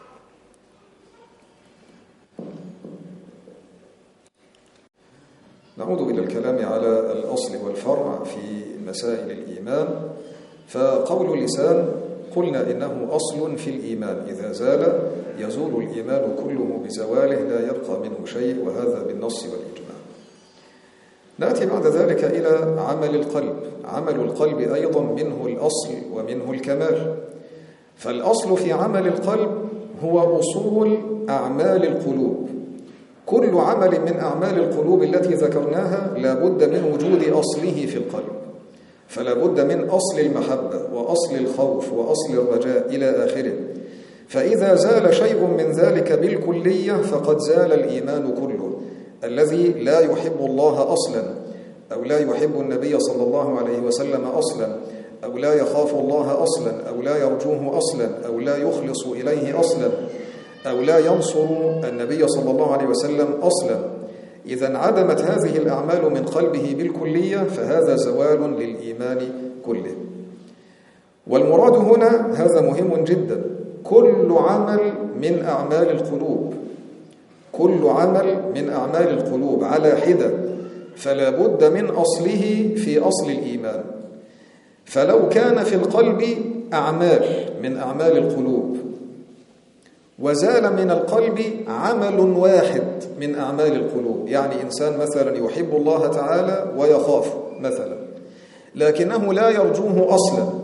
نعود إلى الكلام على الأصل والفرع في مسائل الإيمان. فقول اللسان قلنا إنه أصل في الإيمان، إذا زال يزول الإيمان كله بزواله لا يبقى منه شيء، وهذا بالنص والإجماع. نأتي بعد ذلك إلى عمل القلب. عمل القلب أيضا منه الأصل ومنه الكمال. فالأصل في عمل القلب هو أصول أعمال القلوب. كل عمل من أعمال القلوب التي ذكرناها لا بد من وجود أصله في القلب، فلا بد من أصل المحبة وأصل الخوف وأصل الرجاء إلى آخره. فإذا زال شيء من ذلك بالكلية فقد زال الإيمان كله. الذي لا يحب الله أصلا أو لا يحب النبي صلى الله عليه وسلم أصلا أو لا يخاف الله أصلا أو لا يرجوه أصلا أو لا يخلص إليه أصلا أو لا ينصر النبي صلى الله عليه وسلم أصلا، إذا انعدمت هذه الأعمال من قلبه بالكلية فهذا زوال للإيمان كله. والمراد هنا هذا مهم جدا، كل عمل من أعمال القلوب، كل عمل من أعمال القلوب على حدة فلا بد من أصله في أصل الإيمان. فلو كان في القلب أعمال من أعمال القلوب وزال من القلب عمل واحد من أعمال القلوب، يعني إنسان مثلا يحب الله تعالى ويخاف مثلا لكنه لا يرجوه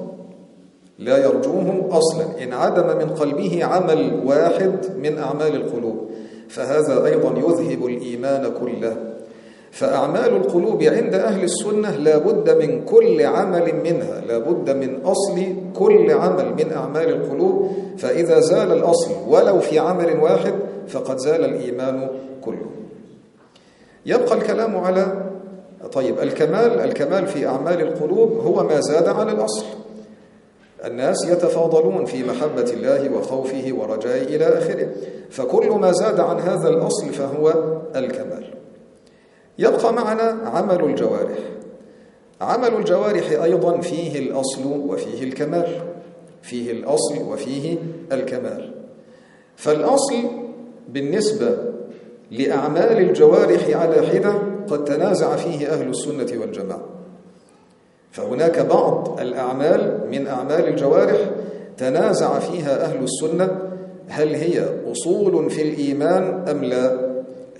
أصلا، إن عدم من قلبه عمل واحد من أعمال القلوب فهذا أيضا يذهب الإيمان كله. فأعمال القلوب عند أهل السنة لا بد من كل عمل منها، لا بد من أصل كل عمل من أعمال القلوب، فإذا زال الأصل ولو في عمل واحد فقد زال الإيمان كله. يبقى الكلام على الكمال في أعمال القلوب هو ما زاد على الأصل. الناس يتفاضلون في محبة الله وخوفه ورجائه إلى آخره، فكل ما زاد عن هذا الأصل فهو الكمال. يبقى معنا عمل الجوارح. عمل الجوارح أيضا فيه الأصل وفيه الكمال، فيه الأصل وفيه الكمال. فالأصل بالنسبة لأعمال الجوارح على حدة قد تنازع فيه أهل السنة والجماعة. فهناك بعض الأعمال من أعمال الجوارح تنازع فيها أهل السنة هل هي أصول في الإيمان أم لا؟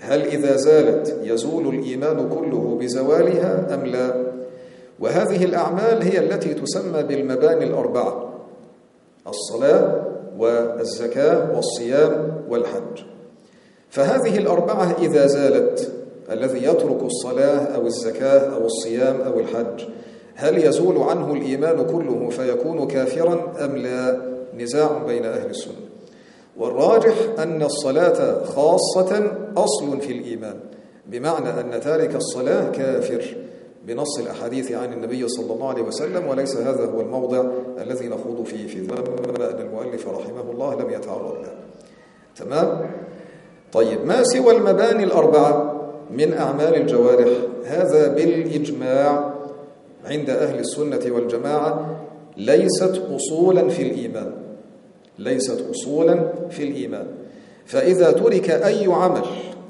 هل إذا زالت يزول الإيمان كله بزوالها أم لا؟ وهذه الأعمال هي التي تسمى بالمباني الأربعة: الصلاة والزكاة والصيام والحج. فهذه الأربعة إذا زالت، الذي يترك الصلاة أو الزكاة أو الصيام أو الحج، هل يزول عنه الإيمان كله فيكون كافرا أم لا؟ نزاع بين أهل السنة. والراجح أن الصلاة خاصة أصل في الإيمان، بمعنى أن تارك الصلاة كافر بنص الأحاديث عن النبي صلى الله عليه وسلم، وليس هذا هو الموضع الذي نخوض فيه في ذلك، أن المؤلف رحمه الله لم يتعرض له. تمام؟ طيب، ما سوى المباني الأربعة من أعمال الجوارح هذا بالإجماع عند أهل السنة والجماعة ليست أصولا في الإيمان، ليست أصولا في الإيمان. فإذا ترك أي عمل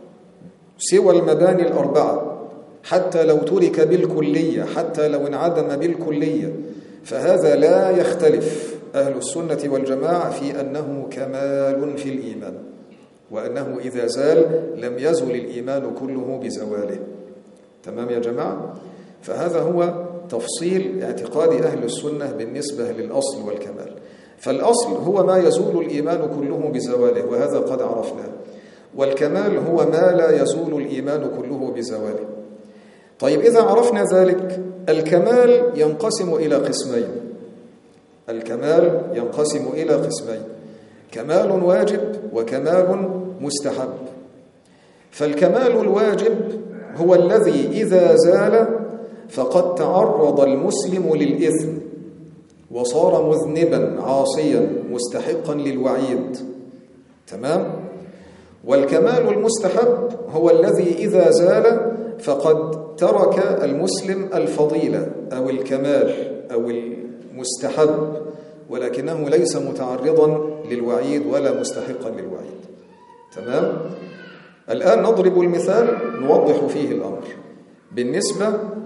سوى المباني الأربعة، حتى لو ترك بالكلية، حتى لو انعدم بالكلية، فهذا لا يختلف أهل السنة والجماعة في أنه كمال في الإيمان، وأنه إذا زال لم يزل الإيمان كله بزواله. تمام يا جماعة؟ فهذا هو تفصيل اعتقاد أهل السنة بالنسبة للأصل والكمال. فالأصل هو ما يزول الإيمان كله بزواله، وهذا قد عرفناه. والكمال هو ما لا يزول الإيمان كله بزواله. طيب، إذا عرفنا ذلك، الكمال ينقسم إلى قسمين. الكمال ينقسم إلى قسمين: كمال واجب وكمال مستحب. فالكمال الواجب هو الذي إذا زال فقد تعرض المسلم للإثم وصار مذنبا عاصيا مستحقا للوعيد. تمام؟ والكمال المستحب هو الذي إذا زال فقد ترك المسلم الفضيلة أو الكمال أو المستحب، ولكنه ليس متعرضا للوعيد ولا مستحقا للوعيد. تمام؟ الآن نضرب المثال نوضح فيه الأمر. بالنسبة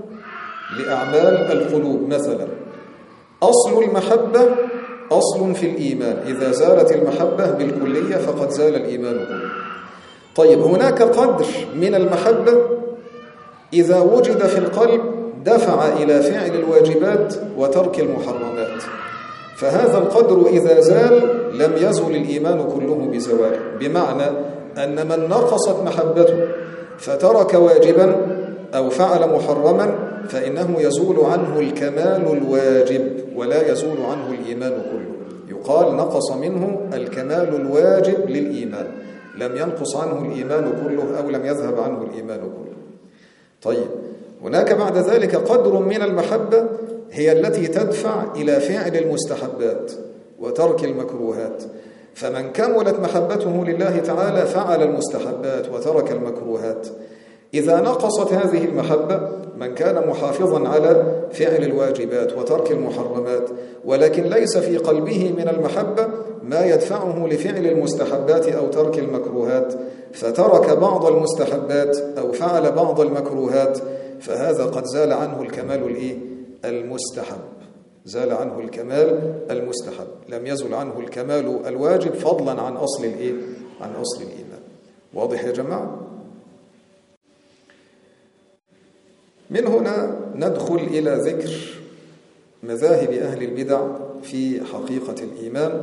لأعمال القلوب مثلا، أصل المحبة أصل في الإيمان، إذا زالت المحبة بالكلية فقد زال الإيمان كله. طيب، هناك قدر من المحبة إذا وجد في القلب دفع إلى فعل الواجبات وترك المحرمات، فهذا القدر إذا زال لم يزل الإيمان كله بزواله. بمعنى أن من نقصت محبته فترك واجبا أو فعل محرما فإنه يزول عنه الكمال الواجب ولا يزول عنه الإيمان كله. يقال نقص منه الكمال الواجب للإيمان، لم ينقص عنه الإيمان كله أو لم يذهب عنه الإيمان كله. طيب، هناك بعد ذلك قدر من المحبة هي التي تدفع إلى فعل المستحبات وترك المكروهات. فمن كملت محبته لله تعالى فعل المستحبات وترك المكروهات. إذا نقصت هذه المحبة، من كان محافظا على فعل الواجبات وترك المحرمات ولكن ليس في قلبه من المحبة ما يدفعه لفعل المستحبات أو ترك المكروهات، فترك بعض المستحبات أو فعل بعض المكروهات، فهذا قد زال عنه الكمال المستحب، زال عنه الكمال المستحب، لم يزل عنه الكمال الواجب فضلا عن أصل عن أصل الإيمان. واضح يا جماعة؟ من هنا ندخل إلى ذكر مذاهب أهل البدع في حقيقة الإيمان.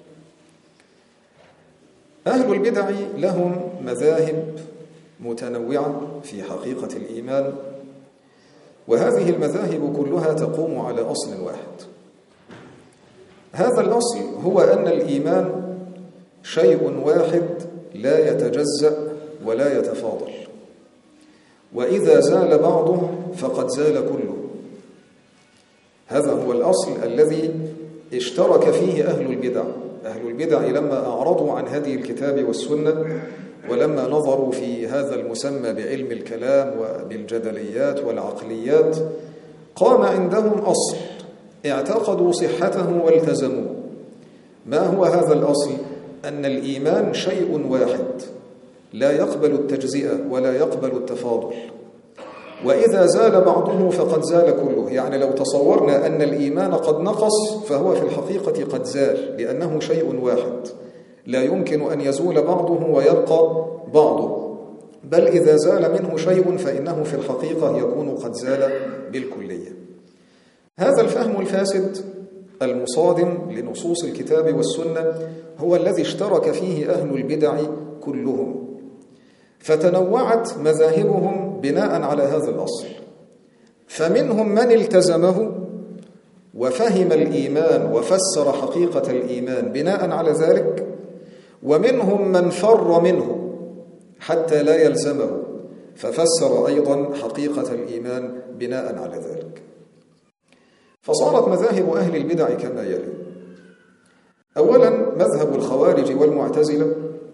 أهل البدع لهم مذاهب متنوعة في حقيقة الإيمان، وهذه المذاهب كلها تقوم على أصل واحد. هذا الأصل هو أن الإيمان شيء واحد لا يتجزأ ولا يتفاضل، وإذا زال بعضه فقد زال كله. هذا هو الأصل الذي اشترك فيه أهل البدع. أهل البدع لما أعرضوا عن هدي الكتاب والسنة ولما نظروا في هذا المسمى بعلم الكلام وبالجدليات والعقليات، قام عندهم أصل اعتقدوا صحته والتزموا. ما هو هذا الأصل؟ أن الإيمان شيء واحد لا يقبل التجزئة ولا يقبل التفاضل، وإذا زال بعضه فقد زال كله. يعني لو تصورنا أن الإيمان قد نقص فهو في الحقيقة قد زال، لأنه شيء واحد لا يمكن أن يزول بعضه ويبقى بعضه. بل إذا زال منه شيء فإنه في الحقيقة يكون قد زال بالكلية. هذا الفهم الفاسد المصادم لنصوص الكتاب والسنة هو الذي اشترك فيه أهل البدع كلهم، فتنوعت مذاهبهم بناء على هذا الأصل، فمنهم من التزمه وفهم الإيمان وفسر حقيقة الإيمان بناء على ذلك، ومنهم من فر منه حتى لا يلزمه ففسر أيضا حقيقة الإيمان بناء على ذلك. فصارت مذاهب أهل البدع كما يلي: أولا مذهب الخوارج والمعتزلة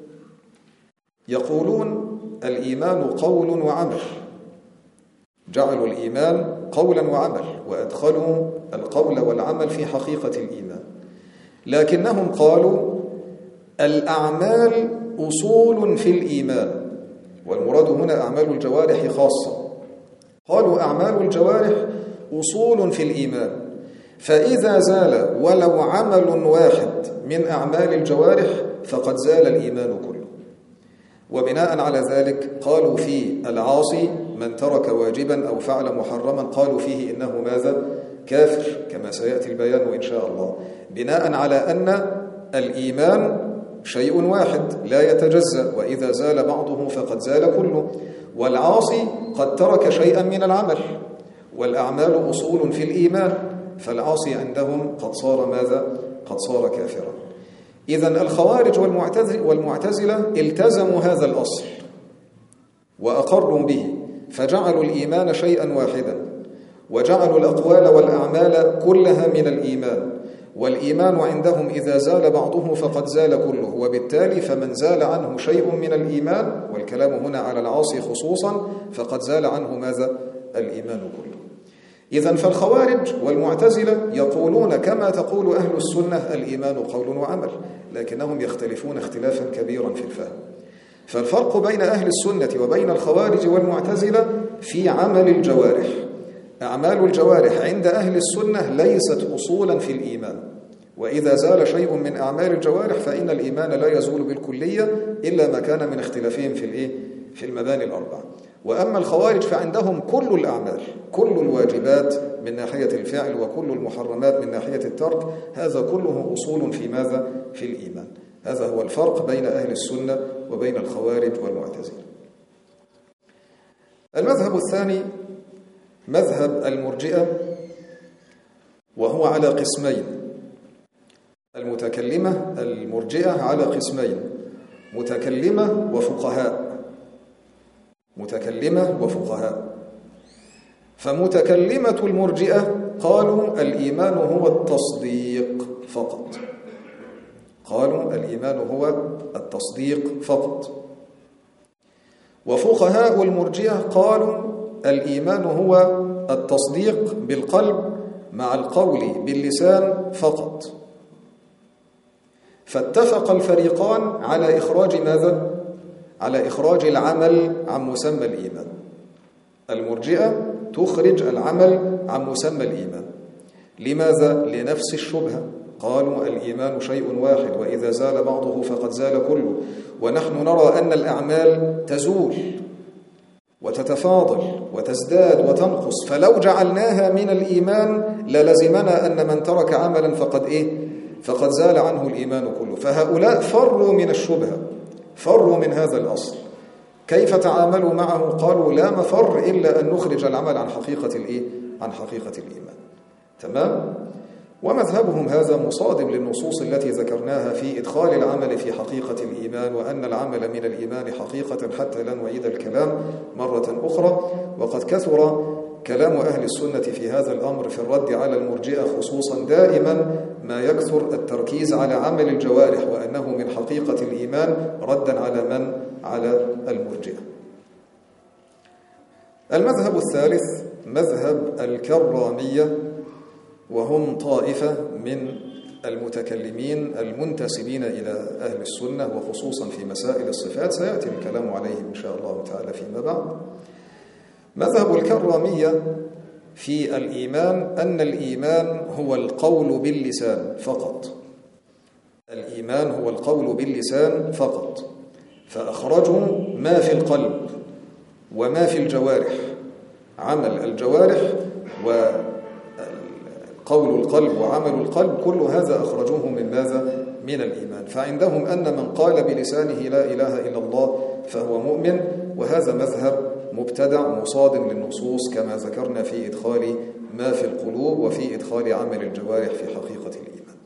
يقولون الإيمان قول وعمل، جعلوا الإيمان قولا وعمل وأدخلوا القول والعمل في حقيقة الإيمان، لكنهم قالوا الأعمال أصول في الإيمان، والمراد هنا أعمال الجوارح خاصة. قالوا أعمال الجوارح أصول في الإيمان، فإذا زال ولو عمل واحد من أعمال الجوارح فقد زال الإيمان كله. وبناء على ذلك قالوا في العاصي من ترك واجبا أو فعل محرما قالوا فيه إنه ماذا؟ كافر، كما سيأتي البيان إن شاء الله، بناء على أن الإيمان شيء واحد لا يتجزأ، وإذا زال بعضه فقد زال كله. والعاصي قد ترك شيئا من العمل، والأعمال أصول في الإيمان، فالعاصي عندهم قد صار ماذا؟ قد صار كافرا. إذن الخوارج والمعتزلة التزموا هذا الأصل وأقروا به، فجعلوا الإيمان شيئا واحدا، وجعلوا الأقوال والأعمال كلها من الإيمان، والإيمان عندهم إذا زال بعضه فقد زال كله، وبالتالي فمن زال عنه شيء من الإيمان، والكلام هنا على العاصي خصوصا، فقد زال عنه ماذا؟ الإيمان كله. إذن فالخوارج والمعتزلة يقولون كما تقول أهل السنة الإيمان قول وعمل، لكنهم يختلفون اختلافا كبيرا في الفهم. فالفرق بين أهل السنة وبين الخوارج والمعتزلة في عمل الجوارح. أعمال الجوارح عند أهل السنة ليست أصولا في الإيمان، وإذا زال شيء من أعمال الجوارح فإن الإيمان لا يزول بالكلية إلا ما كان من اختلافهم في المباني الأربعة. وأما الخوارج فعندهم كل الأعمال، كل الواجبات من ناحية الفعل وكل المحرمات من ناحية الترك، هذا كله أصول في ماذا؟ في الإيمان. هذا هو الفرق بين أهل السنة وبين الخوارج والمعتزلة. المذهب الثاني مذهب المرجئة، وهو على قسمين. المتكلمة المرجئة على قسمين: متكلمة وفقهاء. متكلمة وفقهاء. فمتكلمة المرجئة قالوا الإيمان هو التصديق فقط، قالوا الإيمان هو التصديق فقط. وفقهاء المرجئة قالوا الإيمان هو التصديق بالقلب مع القول باللسان فقط. فاتفق الفريقان على إخراج ماذا؟ على إخراج العمل عن مسمى الإيمان. المرجئة تخرج العمل عن مسمى الإيمان. لماذا؟ لنفس الشبهة. قالوا الإيمان شيء واحد، وإذا زال بعضه فقد زال كله، ونحن نرى أن الأعمال تزول وتتفاضل وتزداد وتنقص، فلو جعلناها من الإيمان للزمنا أن من ترك عملا فقد زال عنه الإيمان كله. فهؤلاء فروا من الشبهة، فروا من هذا الأصل. كيف تعاملوا معه؟ قالوا لا مفر إلا أن نخرج العمل عن حقيقة الإيمان. تمام؟ ومذهبهم هذا مصادم للنصوص التي ذكرناها في إدخال العمل في حقيقة الإيمان، وأن العمل من الإيمان حقيقة، حتى لا نعيد الكلام مرة أخرى. وقد كثر كلام أهل السنة في هذا الأمر في الرد على المرجئة خصوصا، دائما ما يكثر التركيز على عمل الجوارح وأنه من حقيقة الإيمان، ردا على من؟ على المرجئة. المذهب الثالث مذهب الكرامية، وهم طائفة من المتكلمين المنتسبين إلى أهل السنة، وخصوصا في مسائل الصفات، سيأتي الكلام عليهم إن شاء الله تعالى فيما بعد. مذهب الكرامية في الإيمان أن الإيمان هو القول باللسان فقط. الإيمان هو القول باللسان فقط، فأخرجوا ما في القلب وما في الجوارح، عمل الجوارح وقول القلب وعمل القلب، كل هذا أخرجوه من ماذا؟ من الإيمان. فعندهم أن من قال بلسانه لا إله إلا الله فهو مؤمن، وهذا مذهب مبتدع مصادم للنصوص كما ذكرنا في إدخال ما في القلوب وفي إدخال عمل الجوارح في حقيقة الإيمان.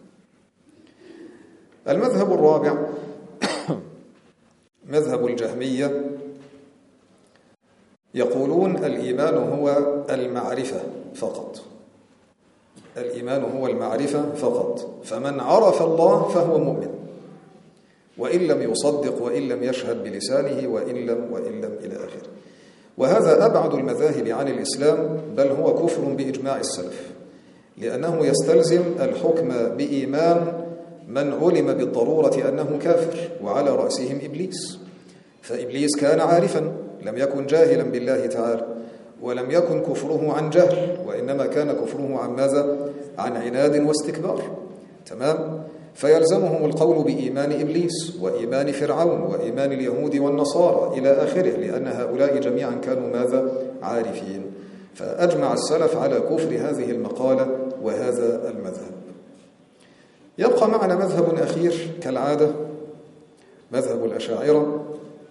المذهب الرابع مذهب الجهمية، يقولون الإيمان هو المعرفة فقط، الإيمان هو المعرفة فقط، فمن عرف الله فهو مؤمن وإن لم يصدق وإن لم يشهد بلسانه وإن لم إلى آخره. وهذا أبعد المذاهب عن الإسلام، بل هو كفر بإجماع السلف، لأنه يستلزم الحكم بإيمان من علم بالضرورة أنه كافر، وعلى رأسهم إبليس. فإبليس كان عارفا، لم يكن جاهلا بالله تعالى، ولم يكن كفره عن جهل، وإنما كان كفره عن ماذا؟ عن عناد واستكبار. تمام؟ فيلزمهم القول بإيمان إبليس وإيمان فرعون وإيمان اليهود والنصارى إلى آخره، لأن هؤلاء جميعا كانوا ماذا؟ عارفين. فأجمع السلف على كفر هذه المقالة وهذا المذهب. يبقى معنا مذهب أخير كالعادة، مذهب الأشاعرة،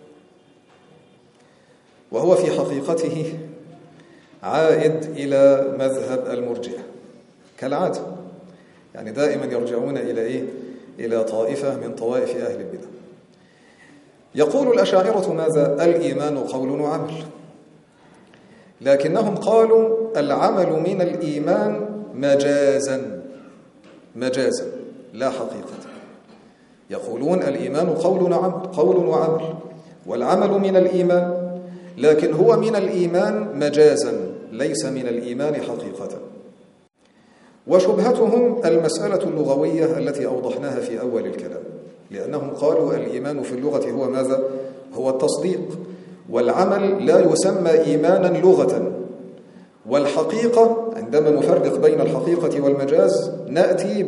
وهو في حقيقته عائد إلى مذهب المرجئة كالعادة، يعني دائما يرجعون إلى إيه؟ إلى طائفة من طوائف أهل البدع. يقول الأشاعرة ماذا؟ الإيمان قول وعمل، لكنهم قالوا العمل من الإيمان مجازا لا حقيقة. يقولون الإيمان قول وعمل، والعمل من الإيمان، لكن هو من الإيمان مجازا ليس من الإيمان حقيقة. وشبهتهم المسألة اللغوية التي أوضحناها في أول الكلام، لأنهم قالوا الإيمان في اللغة هو ماذا؟ هو التصديق، والعمل لا يسمى إيمانا لغة. والحقيقة عندما نفرق بين الحقيقة والمجاز نأتي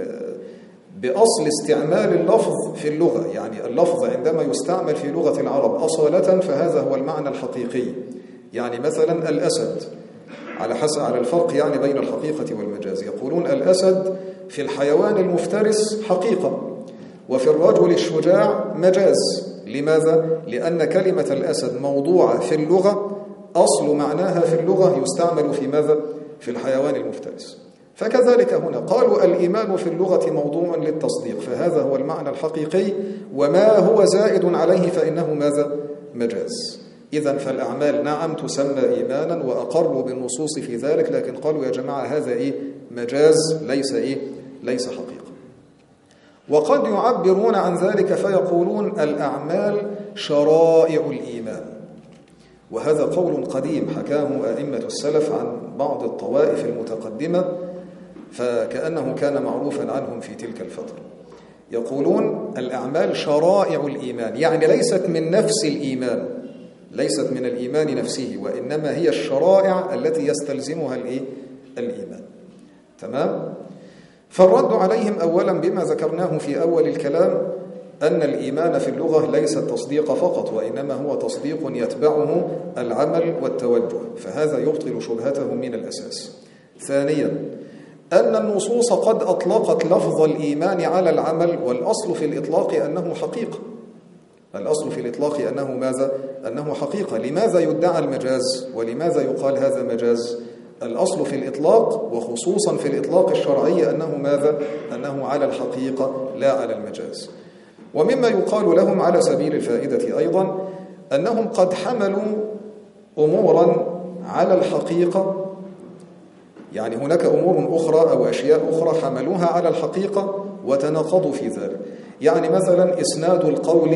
بأصل استعمال اللفظ في اللغة، يعني اللفظ عندما يستعمل في لغة العرب أصالة فهذا هو المعنى الحقيقي. يعني مثلا الأسد، على الفرق يعني بين الحقيقة والمجاز، يقولون الأسد في الحيوان المفترس حقيقة، وفي الرجل الشجاع مجاز. لماذا؟ لأن كلمة الأسد موضوعة في اللغة، أصل معناها في اللغة يستعمل في ماذا؟ في الحيوان المفترس. فكذلك هنا قالوا الإيمان في اللغة موضوع للتصديق، فهذا هو المعنى الحقيقي، وما هو زائد عليه فإنه ماذا؟ مجاز. إذن فالأعمال نعم تسمى إيمانا وأقروا بالنصوص في ذلك، لكن قالوا يا جماعة هذا مجاز ليس حقيقة. وقد يعبرون عن ذلك فيقولون الأعمال شرائع الإيمان، وهذا قول قديم حكاه أئمة السلف عن بعض الطوائف المتقدمة، فكأنه كان معروفا عنهم في تلك الفترة. يقولون الأعمال شرائع الإيمان، يعني ليست من نفس الإيمان، ليست من الإيمان نفسه، وإنما هي الشرائع التي يستلزمها الإيمان. تمام؟ فالرد عليهم أولا بما ذكرناه في أول الكلام، أن الإيمان في اللغة ليس التصديق فقط، وإنما هو تصديق يتبعه العمل والتوجه، فهذا يبطل شبهتهم من الأساس. ثانيا أن النصوص قد أطلقت لفظ الإيمان على العمل، والأصل في الإطلاق أنه حقيقة، الأصل في الإطلاق أنه ماذا؟ أنه حقيقة. لماذا يدعى المجاز؟ ولماذا يقال هذا مجاز؟ الأصل في الإطلاق، وخصوصا في الإطلاق الشرعي، أنه ماذا؟ أنه على الحقيقة لا على المجاز. ومما يقال لهم على سبيل الفائدة أيضا أنهم قد حملوا أمورا على الحقيقة، يعني هناك أمور أخرى أو أشياء أخرى حملوها على الحقيقة وتناقضوا في ذلك. يعني مثلا إسناد القول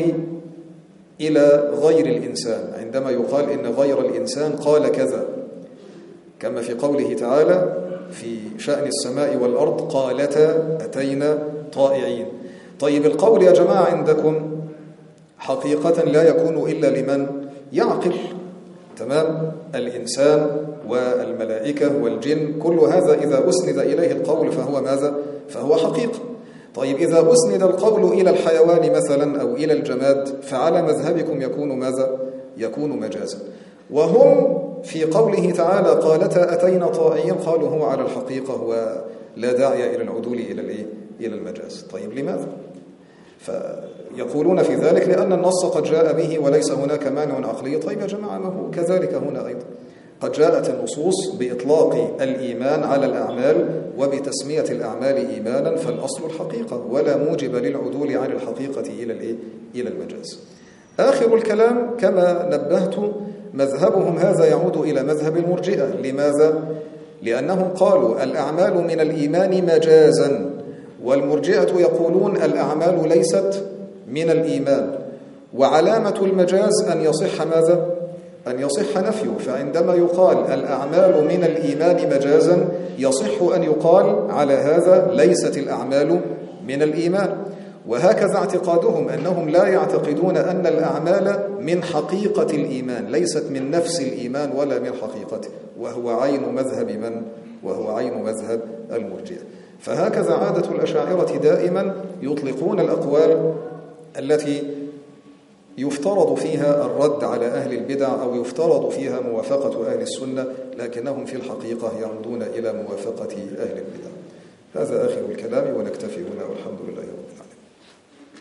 إلى غير الإنسان، عندما يقال إن غير الإنسان قال كذا، كما في قوله تعالى في شأن السماء والأرض قالتا أتينا طائعين. طيب القول يا جماعة عندكم حقيقة لا يكون إلا لمن يعقل، تمام؟ الإنسان والملائكة والجن، كل هذا إذا أسند إليه القول فهو ماذا؟ فهو حقيقة. طيب إذا أسند القول إلى الحيوان مثلا أو إلى الجماد، فعلى مذهبكم يكون ماذا؟ يكون مجازا. وهم في قوله تعالى قالتا أتينا طائعين قالوا هو على الحقيقة ولا داعي إلى العدول إلى المجاز. طيب لماذا؟ فيقولون في ذلك لأن النص قد جاء به وليس هناك مانع عقلي. طيب يا جماعة، ما هو كذلك هنا أيضا قد جاءت النصوص بإطلاق الإيمان على الأعمال وبتسمية الأعمال إيمانا، فالأصل الحقيقة ولا موجب للعدول عن الحقيقة إلى المجاز. آخر الكلام كما نبهت مذهبهم هذا يعود إلى مذهب المرجئة. لماذا؟ لأنهم قالوا الأعمال من الإيمان مجازا، والمرجئة يقولون الأعمال ليست من الإيمان، وعلامة المجاز أن يصح ماذا؟ أن يصح نفيه. فعندما يقال الأعمال من الإيمان مجازا يصح أن يقال على هذا ليست الأعمال من الإيمان. وهكذا اعتقادهم، أنهم لا يعتقدون أن الأعمال من حقيقة الإيمان، ليست من نفس الإيمان ولا من حقيقته، وهو عين مذهب من؟ وهو عين مذهب المرجئة. فهكذا عادة الأشاعرة دائما يطلقون الأقوال التي يفترض فيها الرد على أهل البدع أو يفترض فيها موافقة أهل السنة، لكنهم في الحقيقة يعودون إلى موافقة أهل البدع. هذا آخر الكلام، ونكتفي هنا والحمد لله رب العالمين.